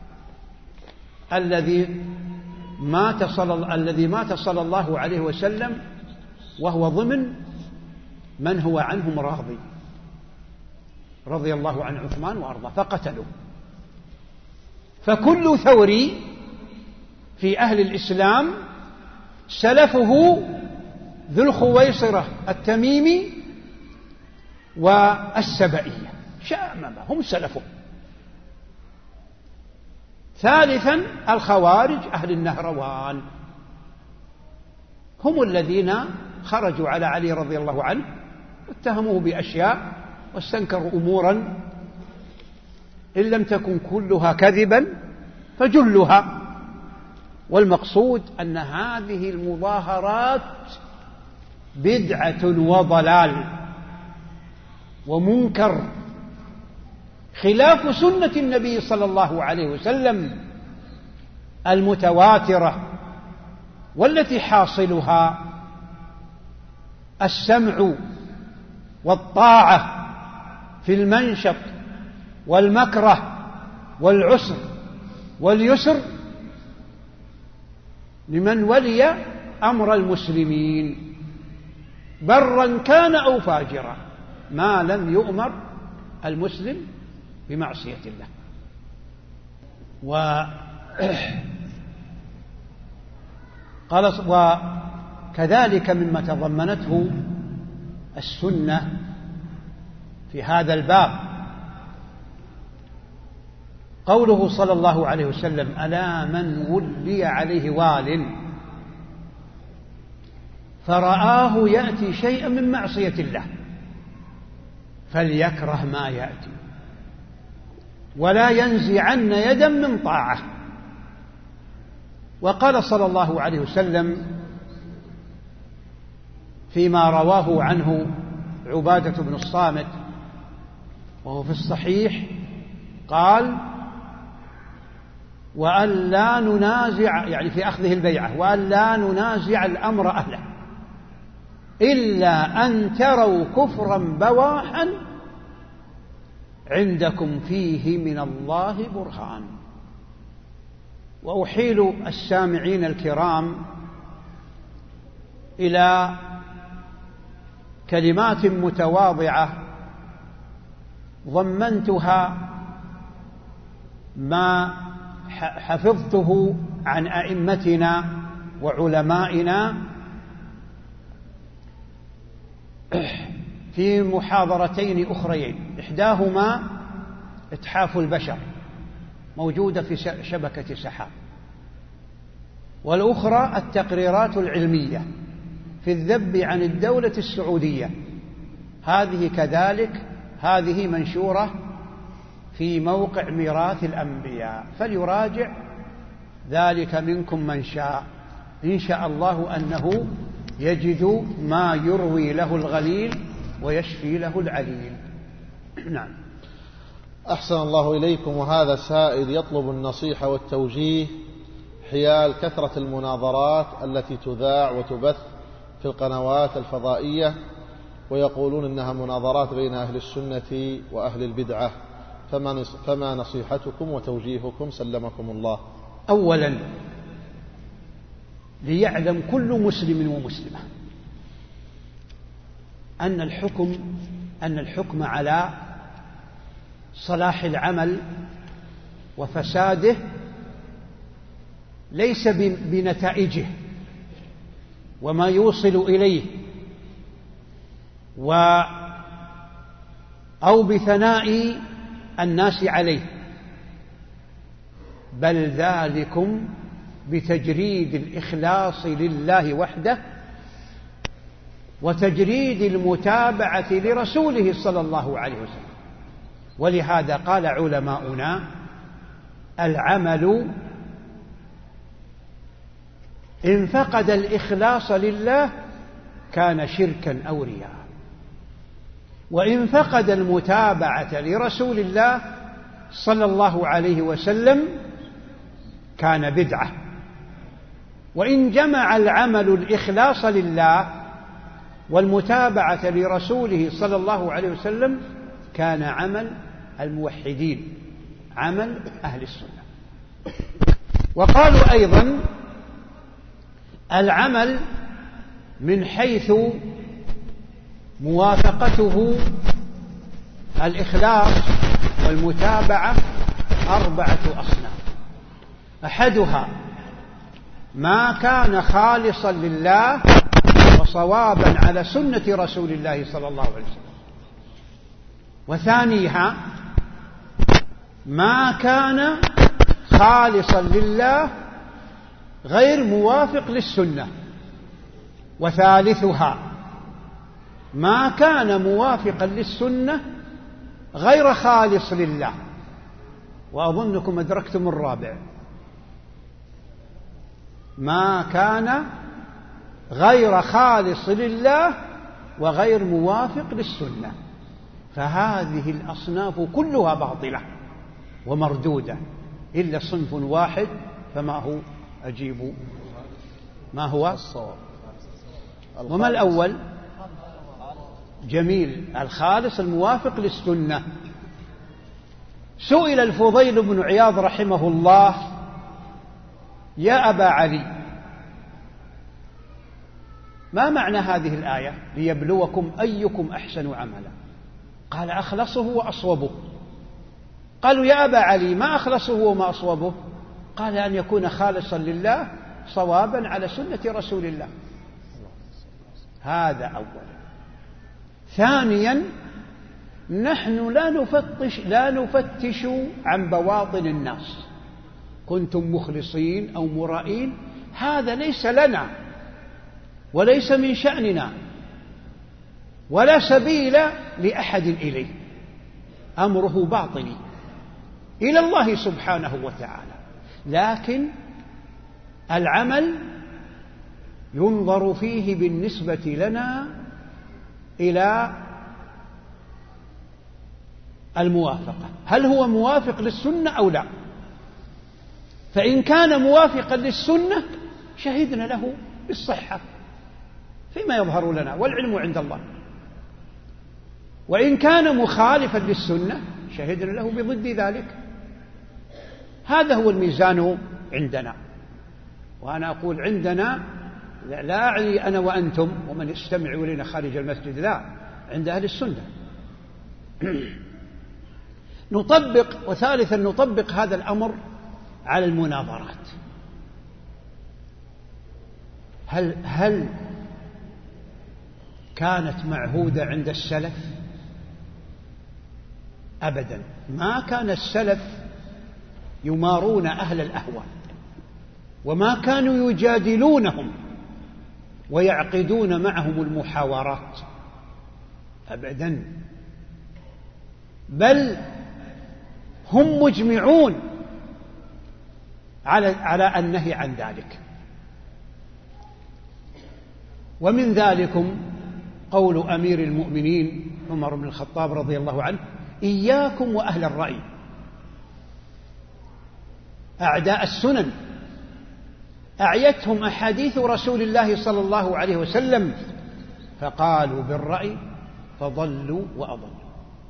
الذي مات صلى الله عليه وسلم وهو ضمن من هو عنهم راضي، رضي الله عن عثمان وأرضاه، فقتلوه. فكل ثوري في أهل الإسلام سلفه ذو الخويصرة التميمي والسبئية، شاممة، هم سلفه. ثالثا: الخوارج أهل النهروان، هم الذين خرجوا على علي رضي الله عنه واتهموه بأشياء واستنكروا أمورا إن لم تكن كلها كذبا فجلها. والمقصود أن هذه المظاهرات بدعة وضلال ومنكر، خلاف سنة النبي صلى الله عليه وسلم المتواترة، والتي حاصلها السمع والطاعة في المنشط والمكره والعسر واليسر لمن ولي أمر المسلمين برا كان أو فاجرا، ما لم يؤمر المسلم بمعصية الله. وكذلك مما تضمنته السنة في هذا الباب قوله صلى الله عليه وسلم: ألا من ولي عليه وال فرآه يأتي شيئا من معصية الله فليكره ما يأتي ولا ينزعن يدا من طاعة. وقال صلى الله عليه وسلم فيما رواه عنه عبادة بن الصامت وهو في الصحيح قال: وأن لا ننازع، يعني في أخذه البيعة، وأن لا ننازع الأمر أهله إلا أن تروا كفرا بواحا عندكم فيه من الله برهان. وأحيل السامعين الكرام إلى كلمات متواضعة ضمنتها ما حفظته عن أئمتنا وعلمائنا في محاضرتين أخريين، إحداهما إتحاف البشر موجودة في شبكة سحاب، والأخرى التقريرات العلمية في الذب عن الدولة السعودية، هذه كذلك هذه منشورة في موقع ميراث الأنبياء، فليراجع ذلك منكم من شاء، إن شاء الله أنه يجد ما يروي له الغليل ويشفي له العليل. نعم. أحسن الله إليكم. وهذا سائل يطلب النصيحة والتوجيه حيال كثرة المناظرات التي تذاع وتبث في القنوات الفضائية، ويقولون إنها مناظرات بين أهل السنة وأهل البدعة، فما نصيحتكم وتوجيهكم سلمكم الله؟ أولا ليعلم كل مسلم ومسلمة أن الحكم على صلاح العمل وفساده ليس بنتائجه وما يوصل إليه أو بثناء الناس عليه، بل ذلكم بتجريد الإخلاص لله وحده وتجريد المتابعة لرسوله صلى الله عليه وسلم. ولهذا قال علماؤنا: العمل إن فقد الإخلاص لله كان شركا أو رياء، وإن فقد المتابعة لرسول الله صلى الله عليه وسلم كان بدعة، وإن جمع العمل الإخلاص لله والمتابعة لرسوله صلى الله عليه وسلم كان عمل الموحدين، عمل أهل السنة. وقالوا أيضا: العمل من حيث موافقته الإخلاص والمتابعة 4 أصناف: أحدها ما كان خالصا لله وصوابا على سنة رسول الله صلى الله عليه وسلم، وثانيها ما كان خالصا لله غير موافق للسنة، وثالثها ما كان موافقا للسنة غير خالص لله، وأظنكم أدركتم الرابع: ما كان غير خالص لله وغير موافق للسنة. فهذه الأصناف كلها باطلة ومردودة إلا صنف واحد، فما هو؟ أجيبوا، ما هو؟ الصواب. وما الأول؟ جميل الخالص الموافق للسنة. سئل الفضيل بن عياض رحمه الله: يا أبا علي، ما معنى هذه الآية ليبلوكم أيكم أحسن عملا؟ قال: أخلصه وأصوبه. قالوا: يا أبا علي، ما أخلصه وما أصوبه؟ قال: أن يكون خالصا لله صوابا على سنة رسول الله. هذا أولا. ثانيا، نحن لا نفتش عن بواطن الناس، كنتم مخلصين أو مرائين، هذا ليس لنا وليس من شأننا ولا سبيل لأحد إليه، أمره باطني إلى الله سبحانه وتعالى. لكن العمل ينظر فيه بالنسبة لنا إلى الموافقة، هل هو موافق للسنة أو لا؟ فإن كان موافقا للسنة شهدنا له بالصحة فيما يظهر لنا، والعلم عند الله. وإن كان مخالفا للسنة شهدنا له بضد ذلك. هذا هو الميزان عندنا. وأنا أقول عندنا لا أعني أنا وأنتم ومن يستمع إلينا خارج المسجد، لا، عند أهل السنة. نطبق. وثالثا، نطبق هذا الأمر على المناظرات. هل كانت معهودة عند السلف؟ أبدا، ما كان السلف يمارون أهل الأهواء، وما كانوا يجادلونهم ويعقدون معهم المحاورات أبدا، بل هم مجمعون على النهي عن ذلك. ومن ذلكم قول أمير المؤمنين عمر بن الخطاب رضي الله عنه: إياكم وأهل الرأي، أعداء السنن أعيتهم أحاديث رسول الله صلى الله عليه وسلم فقالوا بالرأي فضلوا وأضلوا.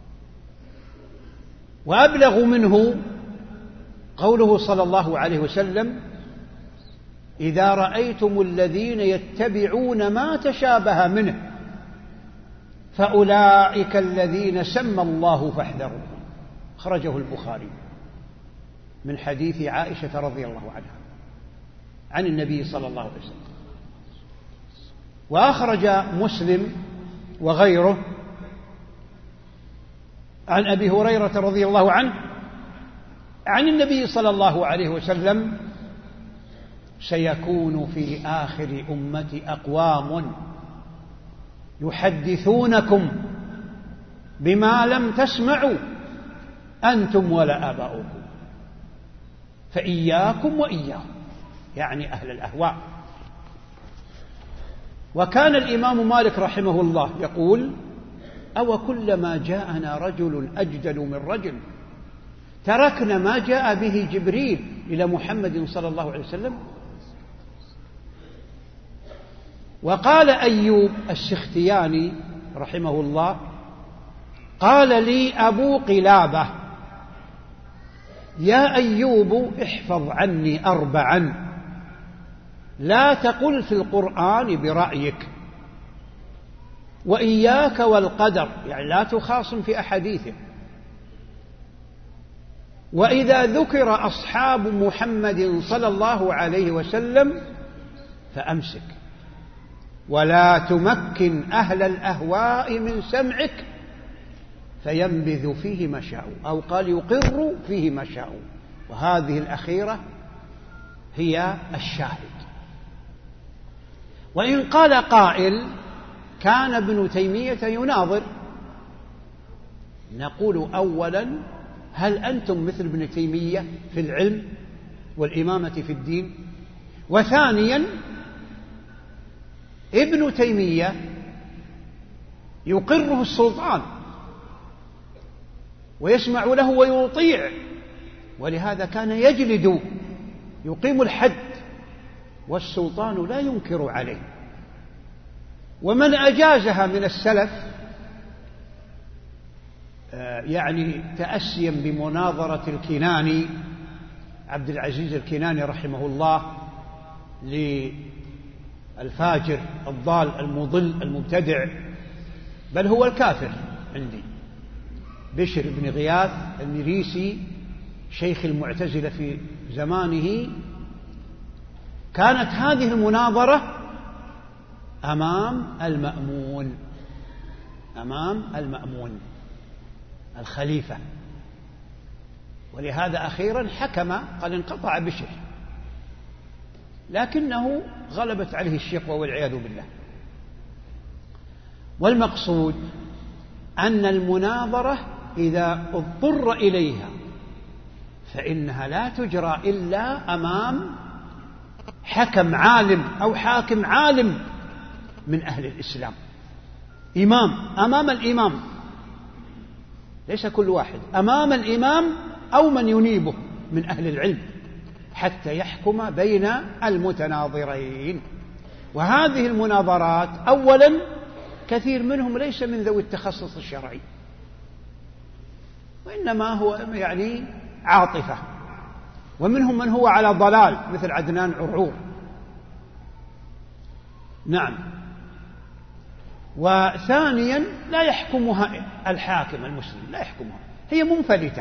وأبلغ منه قوله صلى الله عليه وسلم: إذا رأيتم الذين يتبعون ما تشابه منه فأولئك الذين سمى الله فاحذروا. أخرجه البخاري من حديث عائشة رضي الله عنها عن النبي صلى الله عليه وسلم. وأخرج مسلم وغيره عن أبي هريرة رضي الله عنه عن النبي صلى الله عليه وسلم: سيكون في آخر أمتي أقوام يحدثونكم بما لم تسمعوا أنتم ولا آباؤكم، فإياكم وإياهم، يعني أهل الأهواء. وكان الإمام مالك رحمه الله يقول: أو كلما جاءنا رجل أجدل من رجل تركنا ما جاء به جبريل إلى محمد صلى الله عليه وسلم. وقال أيوب السختياني رحمه الله: قال لي أبو قلابة: يا أيوب احفظ عني أربعا، لا تقل في القرآن برأيك، وإياك والقدر، يعني لا تخاصم في أحاديثه، وإذا ذكر أصحاب محمد صلى الله عليه وسلم فأمسك، ولا تمكن أهل الأهواء من سمعك فينبذ فيه ما شاءوا، أو قال يقر فيه ما شاءوا. وهذه الأخيرة هي الشاهد. وإن قال قائل: كان ابن تيمية يناظر، نقول: أولا، هل أنتم مثل ابن تيمية في العلم والإمامة في الدين؟ وثانيا، ابن تيمية يقره السلطان ويسمع له ويطيع، ولهذا كان يجلد يقيم الحد والسلطان لا ينكر عليه. ومن أجازها من السلف يعني تأسيا بمناظرة الكناني عبد العزيز الكناني رحمه الله للفاجر الضال المضل المبتدع، بل هو الكافر عندي، بشر بن غياث المريسي شيخ المعتزلة في زمانه. كانت هذه المناظرة أمام المأمون الخليفة، ولهذا أخيرا حكم قال انقطع بشر، لكنه غلبت عليه الشقوة والعياذ بالله. والمقصود أن المناظرة إذا اضطر إليها فإنها لا تجرى إلا أمام حكم عالم أو حاكم عالم من أهل الإسلام، أمام الإمام، ليس كل واحد، أمام الإمام أو من ينيبه من أهل العلم حتى يحكم بين المتناظرين. وهذه المناظرات أولا كثير منهم ليس من ذوي التخصص الشرعي، وإنما هو يعني عاطفة، ومنهم من هو على ضلال مثل عدنان عرعور. نعم. وثانيا لا يحكمها الحاكم المسلم، لا يحكمها، هي منفلتة.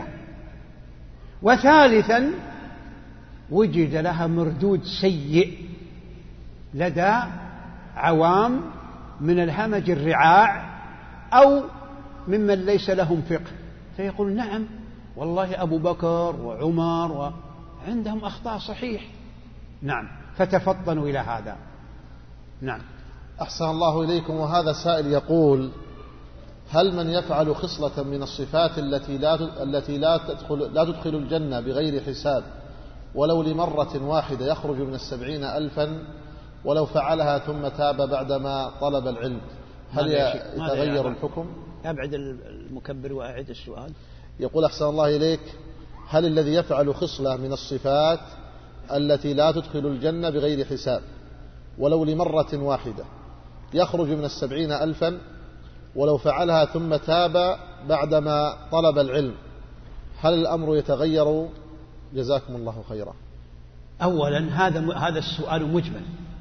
وثالثا وجد لها مردود سيء لدى عوام من الهمج الرعاع أو ممن ليس لهم فقه، فيقول نعم والله أبو بكر وعمر عندهم أخطاء صحيح. نعم، فتفطنوا إلى هذا. نعم. أحسن الله إليكم. وهذا سائل يقول: هل من يفعل خصلة من الصفات التي لا تدخل الجنة بغير حساب ولو لمرة واحدة يخرج من 70,000 ولو فعلها ثم تاب بعدما طلب العلم، هل يتغير الحكم؟ أبعد المكبر وأعد السؤال. يقول: أحسن الله إليك، هل الذي يفعل خصلة من الصفات التي لا تدخل الجنة بغير حساب ولو لمرة واحدة يخرج من 70,000 ولو فعلها ثم تاب بعدما طلب العلم، هل الأمر يتغير؟ جزاكم الله خيرا. أولا هذا السؤال مجمل،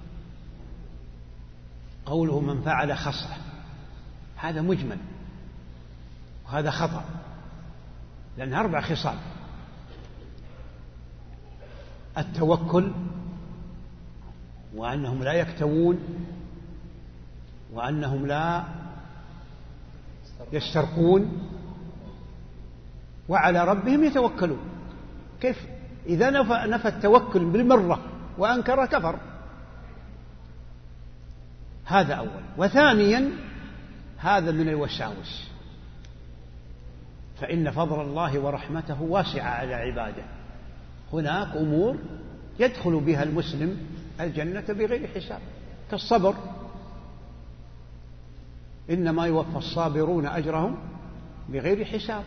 قوله من فعل خصلة هذا مجمل، وهذا خطأ، لأن 4 خصال: التوكل، وأنهم لا يكتوون، وأنهم لا يسترقون، وعلى ربهم يتوكلون. كيف إذا نفى التوكل بالمرة وأنكر كفر؟ هذا أول. وثانيا هذا من الوساوس، فإن فضل الله ورحمته واسعة على عباده. هناك أمور يدخل بها المسلم الجنة بغير حساب، كالصبر، إنما يوفى الصابرون أجرهم بغير حساب.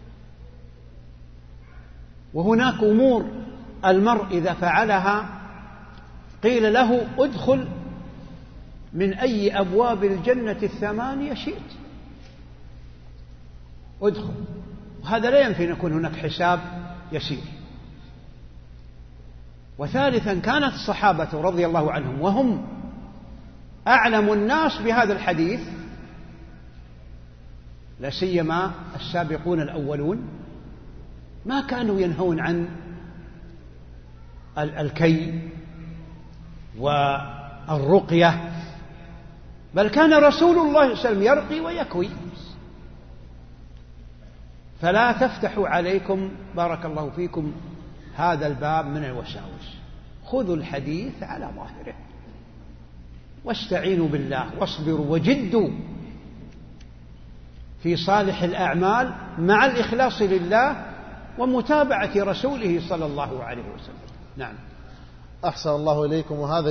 وهناك أمور المرء إذا فعلها قيل له ادخل من أي أبواب الجنة 8 شئت، ادخل، وهذا لا ينفي أن يكون هناك حساب يسير. وثالثا كانت الصحابة رضي الله عنهم وهم أعلم الناس بهذا الحديث، لا سيما السابقون الأولون، ما كانوا ينهون عن الكي والرقية، بل كان رسول الله صلى الله عليه وسلم يرقي ويكوي. فلا تفتحوا عليكم بارك الله فيكم هذا الباب من الوساوس، خذوا الحديث على ظاهره واستعينوا بالله واصبروا وجدوا في صالح الأعمال مع الإخلاص لله ومتابعة رسوله صلى الله عليه وسلم. نعم. أحسن الله إليكم. وهذا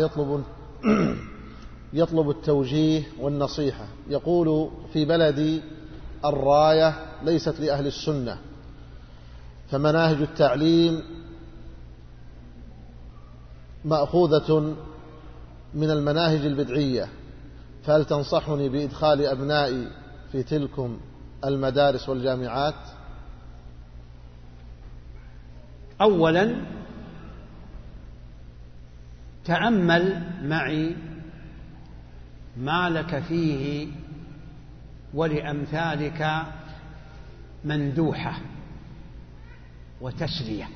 يطلب التوجيه والنصيحة. يقول: في بلدي الراية ليست لأهل السنة، فمناهج التعليم مأخوذة من المناهج البدعية، فهل تنصحني بإدخال أبنائي في تلكم المدارس والجامعات؟ أولا تأمل معي ما لك فيه ولأمثالك مندوحة وتسلية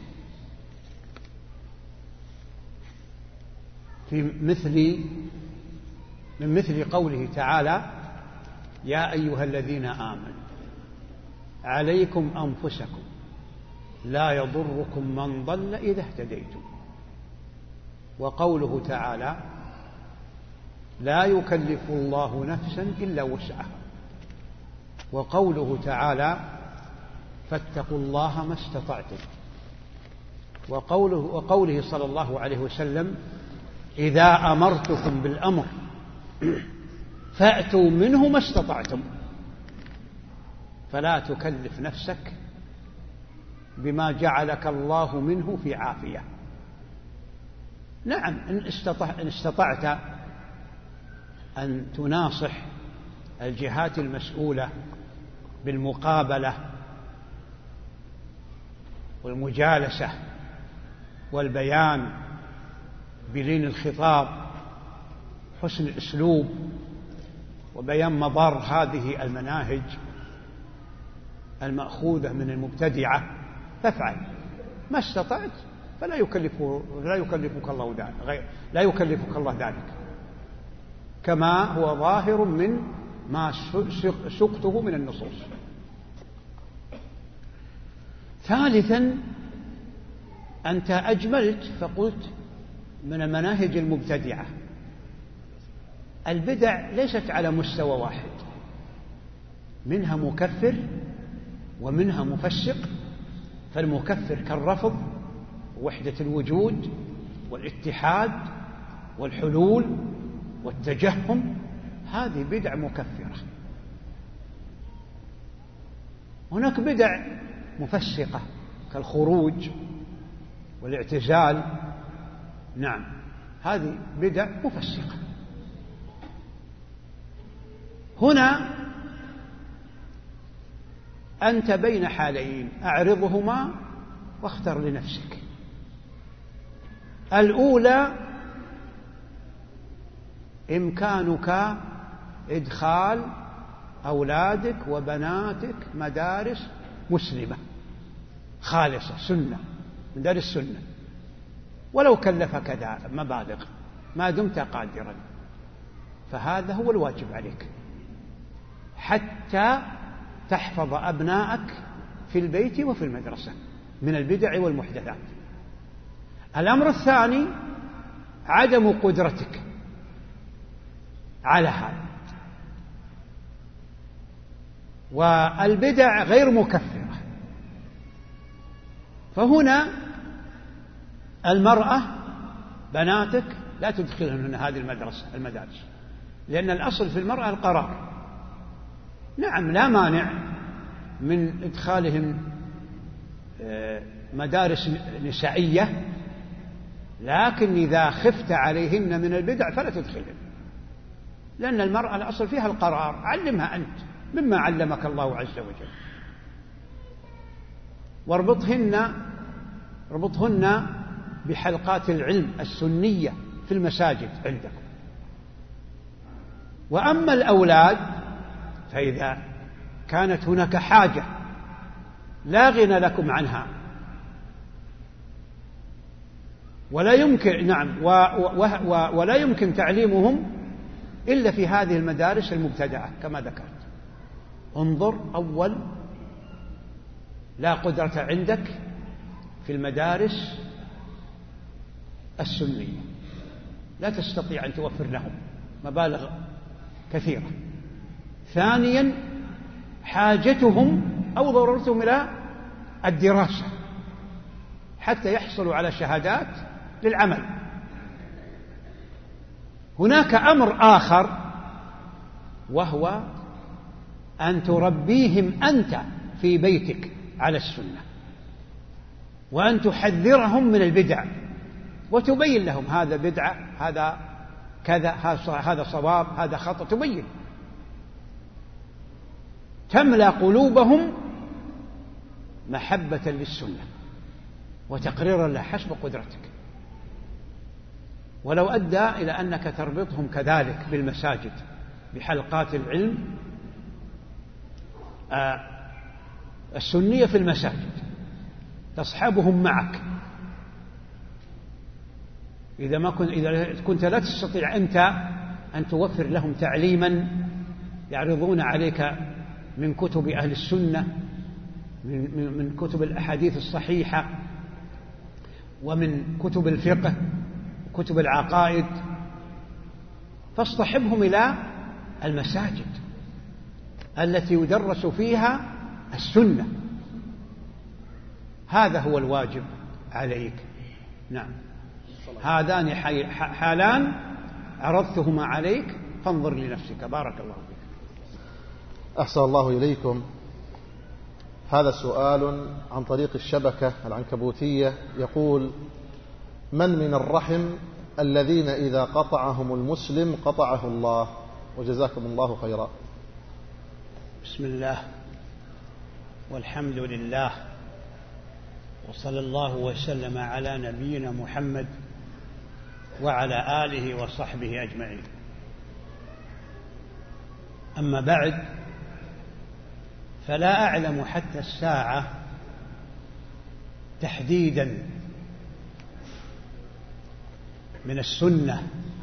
من مثل قوله تعالى: يا أيها الذين آمنوا عليكم أنفسكم لا يضركم من ضل إذا اهتديتم. وقوله تعالى: لا يكلف الله نفسا إلا وسعها. وقوله تعالى: فاتقوا الله ما استطعتم. وقوله صلى الله عليه وسلم: إذا أمرتكم بالأمر فأتوا منه ما استطعتم. فلا تكلف نفسك بما جعلك الله منه في عافية. نعم، إن استطعت أن تناصح الجهات المسؤولة بالمقابلة والمجالسة والبيان بلين الخطاب، حسن الأسلوب، وبيان مضار هذه المناهج المأخوذة من المبتدعة، فافعل. ما استطعت فلا يكلفك الله ذلك، كما هو ظاهر من ما سقته من النصوص. ثالثا، أنت أجملت فقلت من المناهج المبتدعة. البدع ليست على مستوى واحد، منها مكفر ومنها مفسق. فالمكفر كالرفض ووحدة الوجود والاتحاد والحلول والتجهم، هذه بدع مكفرة. هناك بدع مفسقة كالخروج والاعتزال، نعم، هذه بدع مفسقة. هنا أنت بين حالين، أعرضهما واختر لنفسك. الأولى: إمكانك إدخال أولادك وبناتك مدارس مسلمة خالصة سنة، مدارس سنة، ولو كلفك مبالغ ما دمت قادرا، فهذا هو الواجب عليك حتى تحفظ أبناءك في البيت وفي المدرسة من البدع والمحدثات. الأمر الثاني: عدم قدرتك على هذا. والبدع غير مكفرة، فهنا المرأة بناتك لا تدخلهن هذه المدارس، لأن الأصل في المرأة القرار. نعم، لا مانع من إدخالهم مدارس نسائية، لكن إذا خفت عليهن من البدع فلا تدخلهن، لأن المرأة الأصل فيها القرار. علمها أنت مما علمك الله عز وجل، واربطهن بحلقات العلم السنية في المساجد عندكم. وأما الأولاد فإذا كانت هناك حاجة لا غنى لكم عنها ولا يمكن تعليمهم إلا في هذه المدارس المبتدعة كما ذكرت. انظر، أول: لا قدرة عندك في المدارس السنية، لا تستطيع أن توفر لهم مبالغ كثيرة. ثانيا: حاجتهم أو ضرورتهم إلى الدراسة حتى يحصلوا على شهادات للعمل. هناك أمر آخر، وهو أن تربيهم أنت في بيتك على السنة، وأن تحذرهم من البدع وتبين لهم هذا بدعة، هذا كذا، هذا صواب، هذا خطأ، تبين. تملأ قلوبهم محبة للسنة وتقريرا لها حسب قدرتك. ولو أدى إلى أنك تربطهم كذلك بالمساجد بحلقات العلم السنية في المساجد، تصحبهم معك. إذا كنت لا تستطيع أنت أن توفر لهم تعليما يعرضون عليك من كتب أهل السنة، من كتب الأحاديث الصحيحة، ومن كتب الفقه وكتب العقائد، فاصطحبهم إلى المساجد التي يدرس فيها السنة. هذا هو الواجب عليك. نعم، هذان حالان عرضتهما عليك فانظر لنفسك. بارك الله فيك. أحسن الله إليكم. هذا سؤال عن طريق الشبكة العنكبوتية، يقول: من الرحم الذين إذا قطعهم المسلم قطعه الله؟ وجزاكم الله خيرا. بسم الله والحمد لله وصلى الله وسلم على نبينا محمد وعلى آله وصحبه أجمعين. أما بعد، فلا أعلم حتى الساعة تحديدا من السنة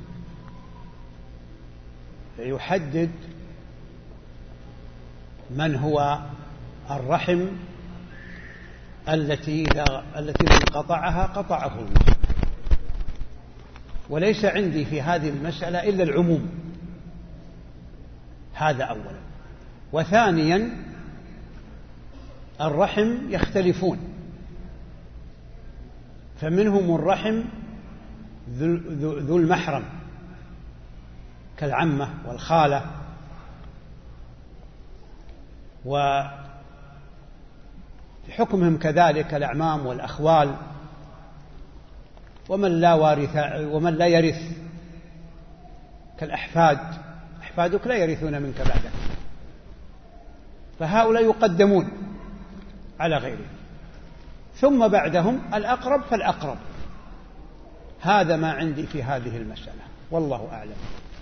يحدد من هو الرحم التي من قطعها قطعه الله. وليس عندي في هذه المسألة إلا العموم، هذا أولا. وثانيا، الرحم يختلفون، فمنهم الرحم ذو المحرم كالعمة والخالة، وحكمهم كذلك الأعمام والأخوال، ومن لا يرث كالأحفاد. أحفادك لا يرثون منك بعدك، فهؤلاء يقدمون على غيرهم. ثم بعدهم الأقرب فالأقرب. هذا ما عندي في هذه المسألة، والله أعلم.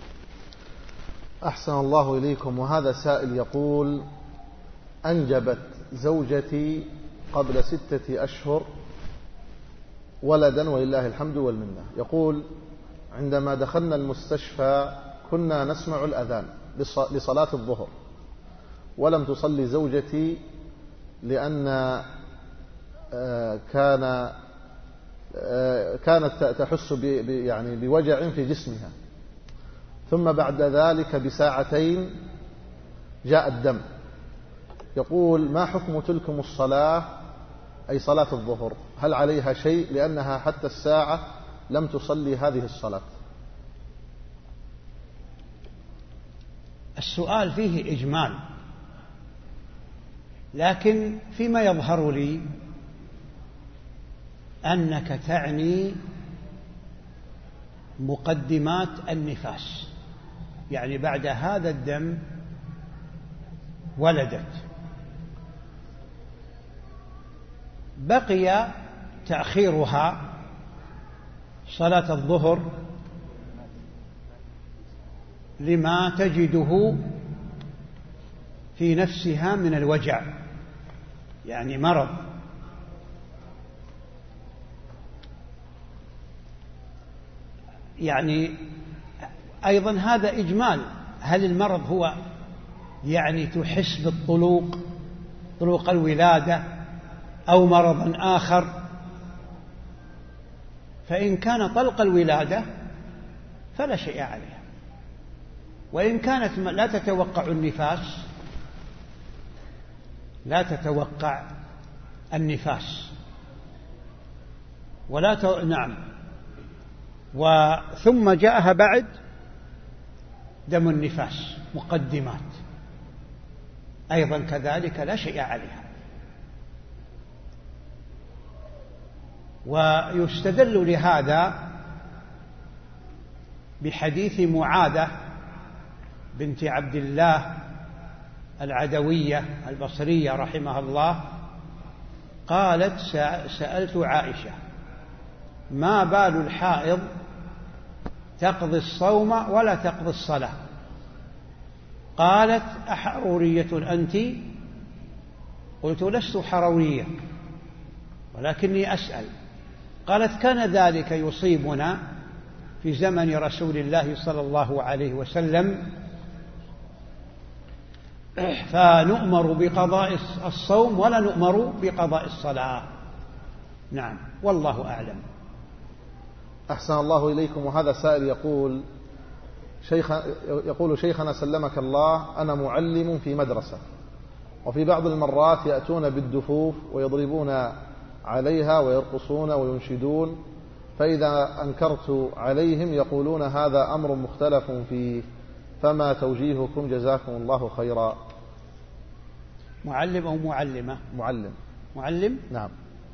أحسن الله إليكم. وهذا سائل يقول: أنجبت زوجتي قبل 6 أشهر ولدا ولله الحمد والمنة. يقول: عندما دخلنا المستشفى كنا نسمع الأذان لصلاة الظهر، ولم تصلي زوجتي لأن كانت تحس بوجع في جسمها. ثم بعد ذلك بساعتين جاء الدم. يقول: ما حكم تلكم الصلاة، أي صلاة الظهر؟ هل عليها شيء لأنها حتى الساعة لم تصلي هذه الصلاة؟ السؤال فيه إجمال، لكن فيما يظهر لي أنك تعني مقدمات النفاس، يعني بعد هذا الدم ولدت، بقي تأخيرها صلاة الظهر لما تجده في نفسها من الوجع، يعني مرض. يعني أيضا هذا إجمال. هل المرض هو يعني تحس بالطلوق، طلوق الولادة، أو مرض آخر؟ فإن كان طلق الولادة فلا شيء عليها، وإن كانت لا تتوقع النفاس لا تتوقع النفاس نعم، ثم جاءها بعد دم النفاس مقدمات أيضا كذلك لا شيء عليها. ويستدل لهذا بحديث معاذة بنت عبد الله العدوية البصرية رحمها الله قالت: سألت عائشة ما بال الحائض تقضي الصوم ولا تقضي الصلاة؟ قالت: أحرورية أنت؟ قلت: لست حرورية ولكني أسأل. قالت: كان ذلك يصيبنا في زمن رسول الله صلى الله عليه وسلم، فنؤمر بقضاء الصوم ولا نؤمر بقضاء الصلاة. نعم، والله أعلم. أحسن الله إليكم. وهذا سائل يقول: شيخنا سلمك الله، أنا معلم في مدرسة، وفي بعض المرات يأتون بالدفوف ويضربون عليها ويرقصون وينشدون، فإذا أنكرت عليهم يقولون هذا أمر مختلف فيه، فما توجيهكم جزاكم الله خيرا؟ معلم أو معلمة؟ معلم. نعم.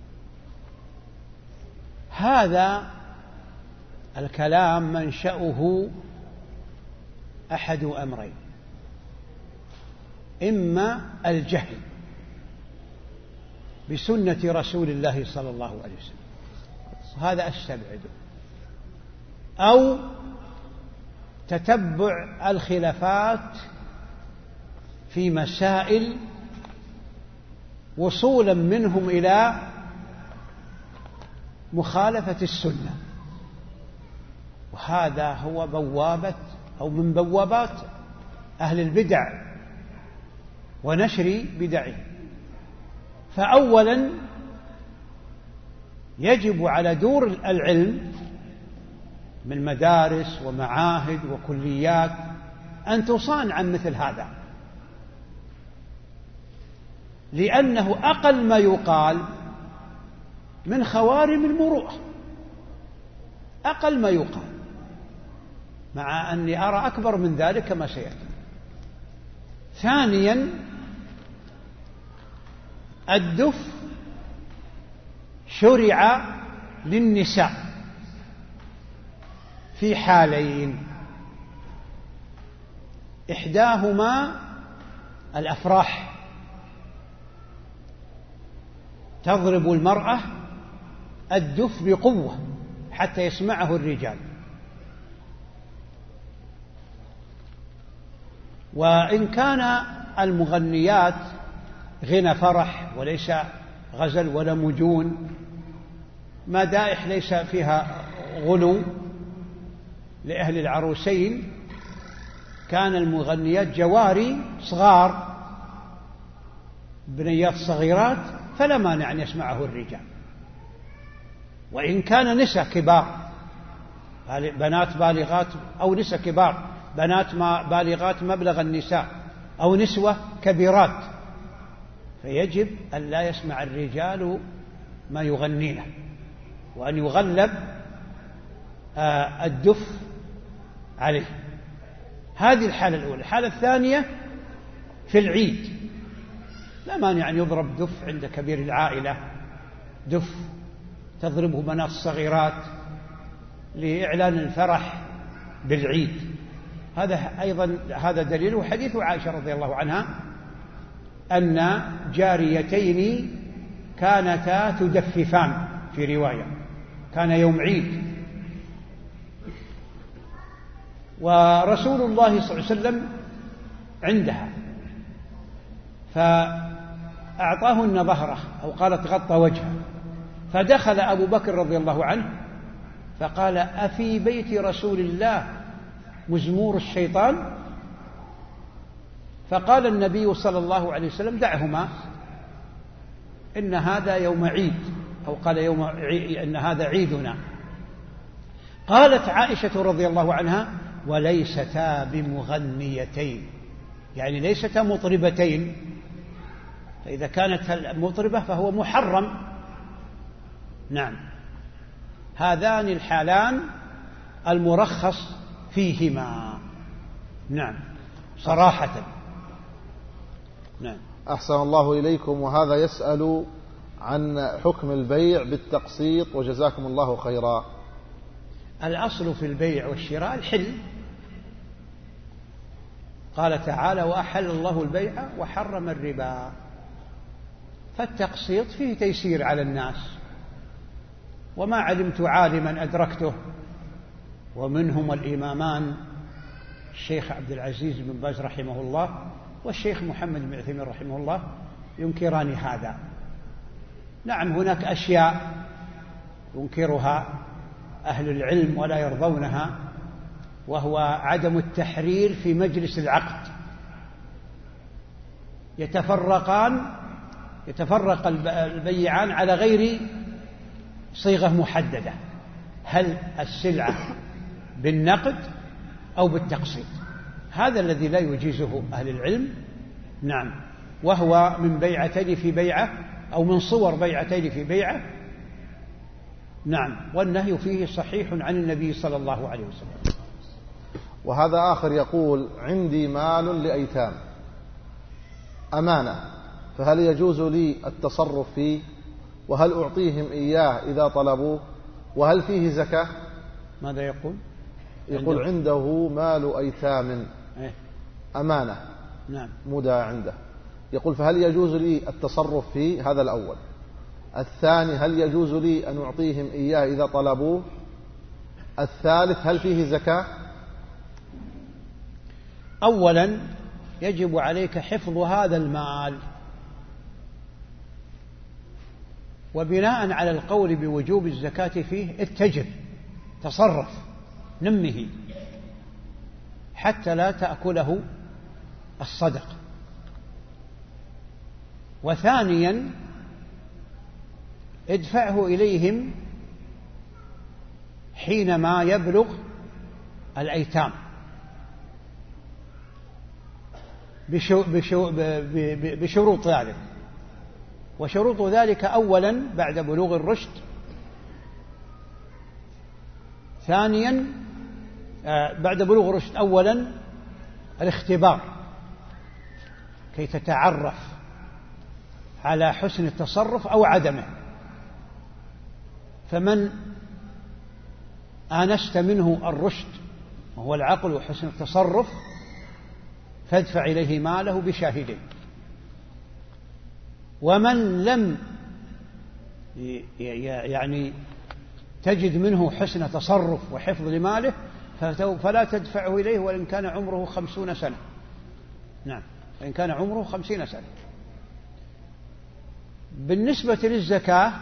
هذا الكلام منشأه أحد أمرين: إما الجهل بسنة رسول الله صلى الله عليه وسلم، وهذا أستبعده، أو تتبع الخلافات في مسائل وصولا منهم إلى مخالفة السنة، وهذا هو بوابة أو من بوابات أهل البدع ونشر بدعهم. فأولا يجب على دور العلم من مدارس ومعاهد وكليات أن تصان عن مثل هذا، لأنه أقل ما يقال من خوارم المروءة، أقل ما يقال، مع أني أرى أكبر من ذلك كما سيأتي. ثانيا الدف شرع للنساء في حالين: إحداهما الأفراح، تضرب المرأة الدف بقوة حتى يسمعه الرجال، وإن كان المغنيات غنى فرح وليس غزل ولا مجون، مدائح ليس فيها غلو لأهل العروسين، كان المغنيات جواري صغار بنيات صغيرات، فلا مانع أن يسمعه الرجال. وإن كان نساء كبار، بنات بالغات أو نساء كبار، بنات بالغات مبلغ النساء أو نسوة كبيرات، فيجب أن لا يسمع الرجال ما يغنينه، وأن يغلب الدف عليه. هذه الحالة الأولى. الحالة الثانية في العيد، لا مانع أن يضرب دف عند كبير العائلة، دف تضربه بنات الصغيرات لإعلان الفرح بالعيد. هذا أيضا هذا دليل حديث عائشة رضي الله عنها أن جاريتين كانتا تدففان، في رواية كان يوم عيد، ورسول الله صلى الله عليه وسلم عندها، فأعطاهن ظهره أو قالت غطى وجهه، فدخل أبو بكر رضي الله عنه فقال: أفي بيت رسول الله مزمور الشيطان؟ فقال النبي صلى الله عليه وسلم: دعهما، إن هذا يوم عيد، أو قال إن هذا عيدنا. قالت عائشة رضي الله عنها: وليستا بمغنيتين، يعني ليستا مطربتين، فإذا كانت المطربة فهو محرم. نعم، هذان الحالان المرخص فيهما. نعم، صراحة. نعم. أحسن الله إليكم. وهذا يسأل عن حكم البيع بالتقسيط، وجزاكم الله خيرا. الأصل في البيع والشراء الحل، قال تعالى: وأحل الله البيع وحرم الربا. فالتقسيط فيه تيسير على الناس، وما علمت عالما أدركته، ومنهم الإمامان الشيخ عبد العزيز بن باز رحمه الله والشيخ محمد بن عثيمين رحمه الله ينكران هذا. نعم، هناك أشياء ينكرها أهل العلم ولا يرضونها، وهو عدم التحرير في مجلس العقد. يتفرق البيعان على غير صيغة محددة، هل السلعة بالنقد أو بالتقسيط؟ هذا الذي لا يجيزه أهل العلم. نعم، وهو من بيعتين في بيعة، أو من صور بيعتين في بيعة. نعم، والنهي فيه صحيح عن النبي صلى الله عليه وسلم. وهذا آخر يقول: عندي مال لأيتام أمانة، فهل يجوز لي التصرف فيه؟ وهل أعطيهم إياه إذا طلبوه؟ وهل فيه زكاة؟ ماذا يقول؟ يقول عنده مال أيتام أمانة، نعم، مودع عنده. يقول: فهل يجوز لي التصرف فيه؟ هذا الأول. الثاني: هل يجوز لي أن أعطيهم إياه إذا طلبوه؟ الثالث: هل فيه زكاة؟ أولا يجب عليك حفظ هذا المال، وبناء على القول بوجوب الزكاة فيه اتجر، تصرف، نمه حتى لا تأكله الصدق. وثانيا ادفعه إليهم حينما يبلغ الأيتام بشروط ذلك. وشروط ذلك: أولا بعد بلوغ الرشد، ثانيا بعد بلوغ الرشد أولا الاختبار كي تتعرف على حسن التصرف أو عدمه. فمن آنست منه الرشد وهو العقل وحسن التصرف فادفع إليه ماله بشاهدين. ومن لم يعني تجد منه حسن تصرف وحفظ لماله فلا تدفعه إليه وإن كان عمره 50 سنة. نعم، وإن كان عمره 50 سنة. بالنسبة للزكاة،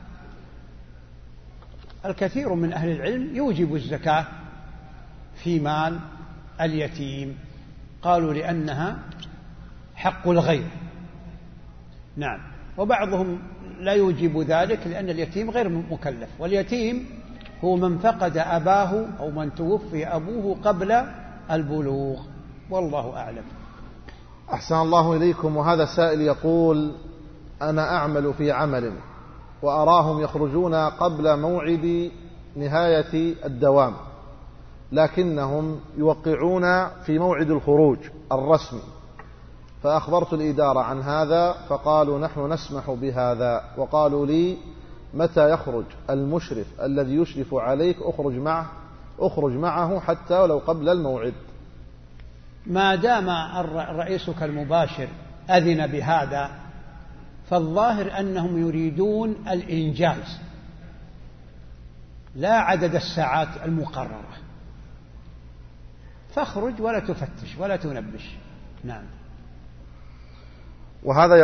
الكثير من أهل العلم يوجب الزكاة في مال اليتيم، قالوا لأنها حق الغير. نعم، وبعضهم لا يوجب ذلك لأن اليتيم غير مكلف، واليتيم هو من فقد أباه أو من توفي أبوه قبل البلوغ، والله أعلم. أحسن الله إليكم. وهذا سائل يقول: أنا أعمل في عمل وأراهم يخرجون قبل موعد نهاية الدوام، لكنهم يوقعون في موعد الخروج الرسمي، فأخبرت الإدارة عن هذا فقالوا نحن نسمح بهذا، وقالوا لي متى يخرج المشرف الذي يشرف عليك أخرج معه حتى ولو قبل الموعد. ما دام رئيسك المباشر أذن بهذا فالظاهر أنهم يريدون الإنجاز لا عدد الساعات المقررة، فاخرج ولا تفتش ولا تنبش. نعم. وهذا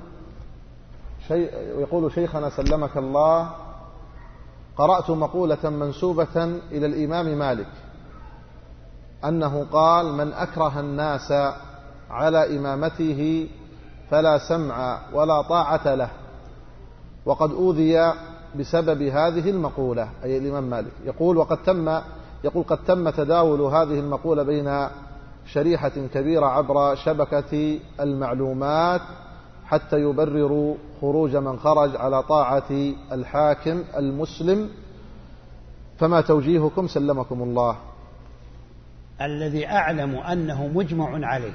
يقول شيخنا سلمك الله: قرأت مقولة منسوبة إلى الإمام مالك أنه قال: من أكره الناس على إمامته فلا سمع ولا طاعة له، وقد أوذي بسبب هذه المقولة، أي الإمام مالك. يقول قد تم تداول هذه المقولة بين شريحة كبيرة عبر شبكة المعلومات حتى يبرروا خروج من خرج على طاعة الحاكم المسلم، فما توجيهكم سلمكم الله؟ الذي أعلم أنه مجمع عليه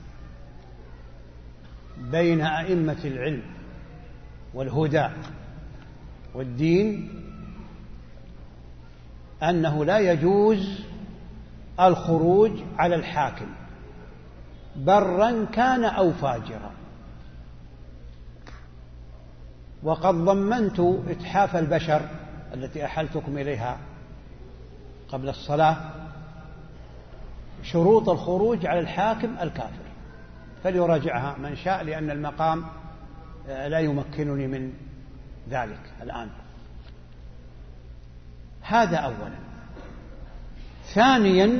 بين أئمة العلم والهدى والدين أنه لا يجوز الخروج على الحاكم برا كان أو فاجرا. وقد ضمنت إتحاف البشر التي أحلتكم إليها قبل الصلاة شروط الخروج على الحاكم الكافر، فليراجعها من شاء، لأن المقام لا يمكنني من ذلك الآن. هذا أولا. ثانيا،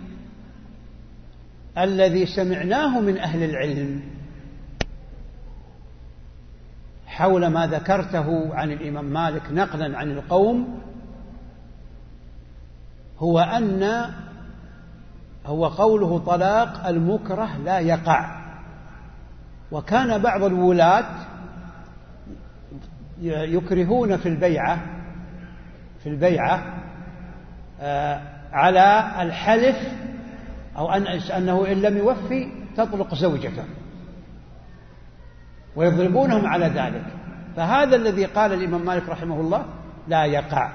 الذي سمعناه من أهل العلم حول ما ذكرته عن الإمام مالك نقلا عن القوم هو قوله طلاق المكره لا يقع. وكان بعض الولاة يكرهون في البيعة على الحلف أو أنه إن لم يوفي تطلق زوجته، ويضربونهم على ذلك. فهذا الذي قال الإمام مالك رحمه الله لا يقع،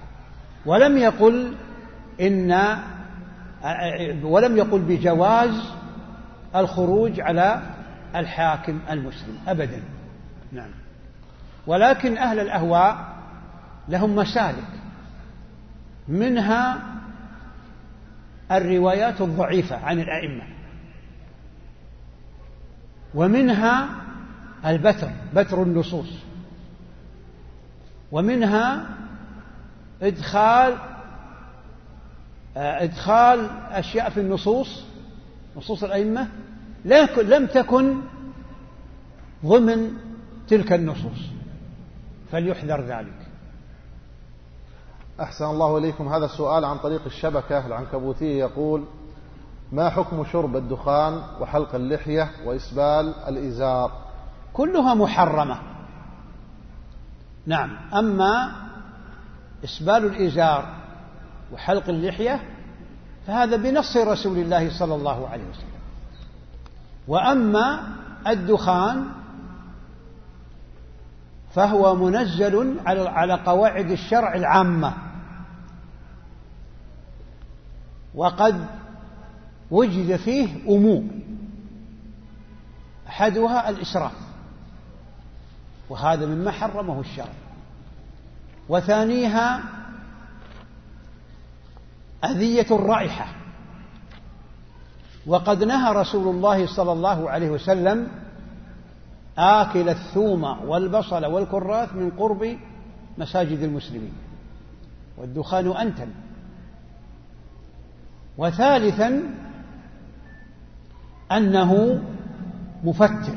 ولم يقل بجواز الخروج على الحاكم المسلم أبدا. نعم. ولكن أهل الأهواء لهم مسالك، منها الروايات الضعيفة عن الأئمة، ومنها بتر النصوص، ومنها إدخال أشياء في نصوص الأئمة لم تكن ضمن تلك النصوص، فليحذر ذلك. أحسن الله إليكم. هذا السؤال عن طريق الشبكة العنكبوتية يقول: ما حكم شرب الدخان وحلق اللحية وإسبال الإزار؟ كلها محرمة. نعم. أما إسبال الإزار وحلق اللحية فهذا بنص رسول الله صلى الله عليه وسلم. وأما الدخان فهو منزل على قواعد الشرع العامة، وقد وجد فيه أمور، أحدها الإسراف، وهذا مما حرمه الشرع، وثانيها أذية الرائحة، وقد نهى رسول الله صلى الله عليه وسلم آكل الثوم والبصل والكراث من قرب مساجد المسلمين، والدخان أنتن. وثالثا أنه مفتر،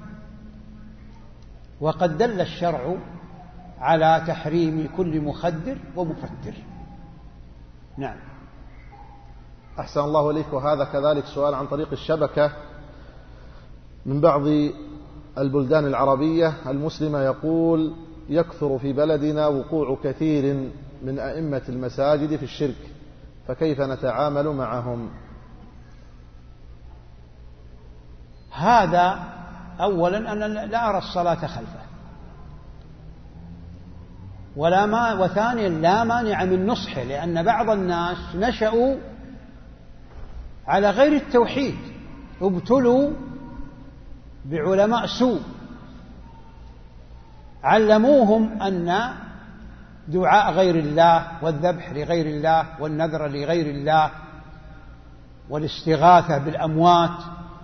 وقد دل الشرع على تحريم كل مخدر ومفتر. نعم. أحسن الله إليك. وهذا كذلك سؤال عن طريق الشبكة من بعض البلدان العربية المسلمة يقول: يكثر في بلدنا وقوع كثير من أئمة المساجد في الشرك، فكيف نتعامل معهم؟ هذا أولا أنا لا أرى الصلاة خلفه، وثانيا لا مانع من نصحه، لأن بعض الناس نشأوا على غير التوحيد، ابتلوا بعلماء سوء علموهم أن دعاء غير الله والذبح لغير الله والنذر لغير الله والاستغاثة بالأموات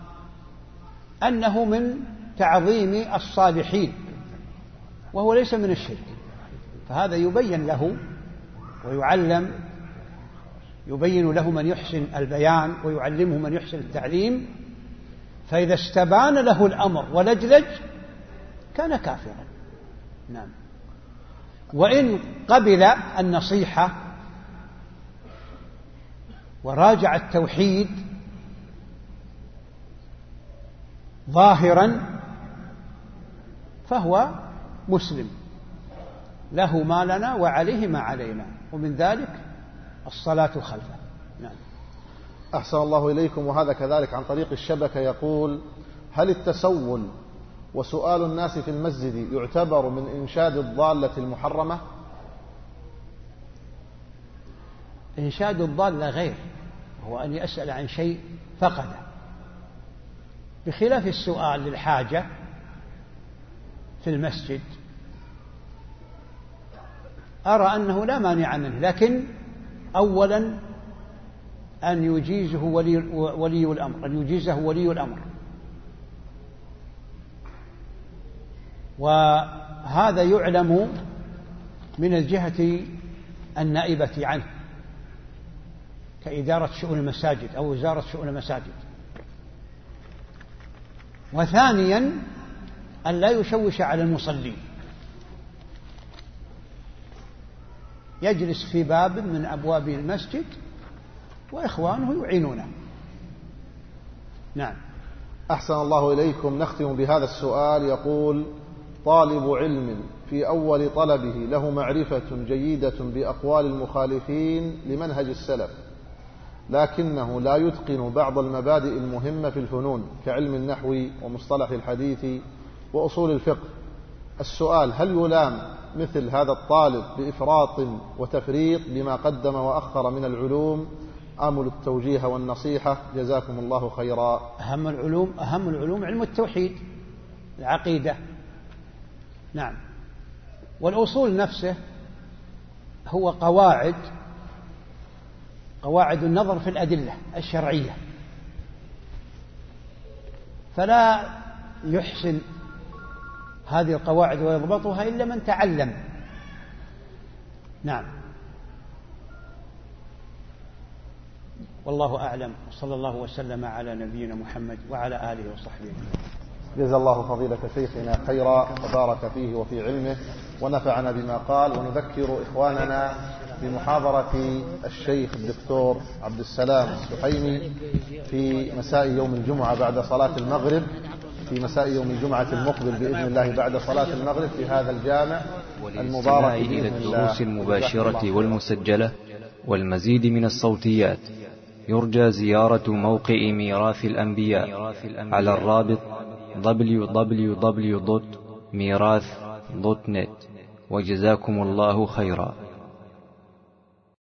أنه من تعظيم الصالحين، وهو ليس من الشرك. فهذا يبين له ويعلم، يبين له من يحسن البيان ويعلمه من يحسن التعليم، فإذا استبان له الأمر ولجلج كان كافرا. نعم. وإن قبل النصيحة وراجع التوحيد ظاهرا فهو مسلم، له ما لنا وعليه ما علينا، ومن ذلك الصلاة خلفه. نعم. أحسن الله إليكم. وهذا كذلك عن طريق الشبكة يقول: هل التسول وسؤال الناس في المسجد يعتبر من إنشاد الضالة المحرمة؟ إنشاد الضالة غير، هو أن يسأل عن شيء فقده، بخلاف السؤال للحاجة في المسجد أرى أنه لا مانع منه، لكن أولا أن يجيزه ولي الأمر، أن يجيزه ولي الأمر، وهذا يعلم من الجهة النائبة عنه كإدارة شؤون المساجد أو وزارة شؤون المساجد. وثانيا أن لا يشوش على المصلين، يجلس في باب من أبواب المسجد وإخوانه يعينونه. نعم. أحسن الله إليكم. نختم بهذا السؤال، يقول: طالب علم في أول طلبه له معرفة جيدة بأقوال المخالفين لمنهج السلف، لكنه لا يتقن بعض المبادئ المهمة في الفنون كعلم النحو ومصطلح الحديث وأصول الفقه. السؤال: هل يلام مثل هذا الطالب بإفراط وتفريط لما قدم وأخر من العلوم؟ آمل التوجيه والنصيحة، جزاكم الله خيرا. أهم العلوم علم التوحيد، العقيدة. نعم. والأصول نفسه هو قواعد النظر في الأدلة الشرعية، فلا يحسن هذه القواعد ويضبطها إلا من تعلم. نعم. والله أعلم، وصلى الله وسلم على نبينا محمد وعلى آله وصحبه. جزا الله فضيلة شيخنا خيرا وبارك فيه وفي علمه ونفعنا بما قال. ونذكر إخواننا بمحاضرة الشيخ الدكتور عبد السلام السحيمي في مساء يوم الجمعة بعد صلاة المغرب، في مساء يوم الجمعة المقبل بإذن الله بعد صلاة المغرب في هذا الجامع المبارك. إلى الدروس المباشرة والمسجلة والمزيد من الصوتيات يرجى زيارة موقع ميراث الأنبياء على الرابط www.mirath.net. وجزاكم الله خيرا.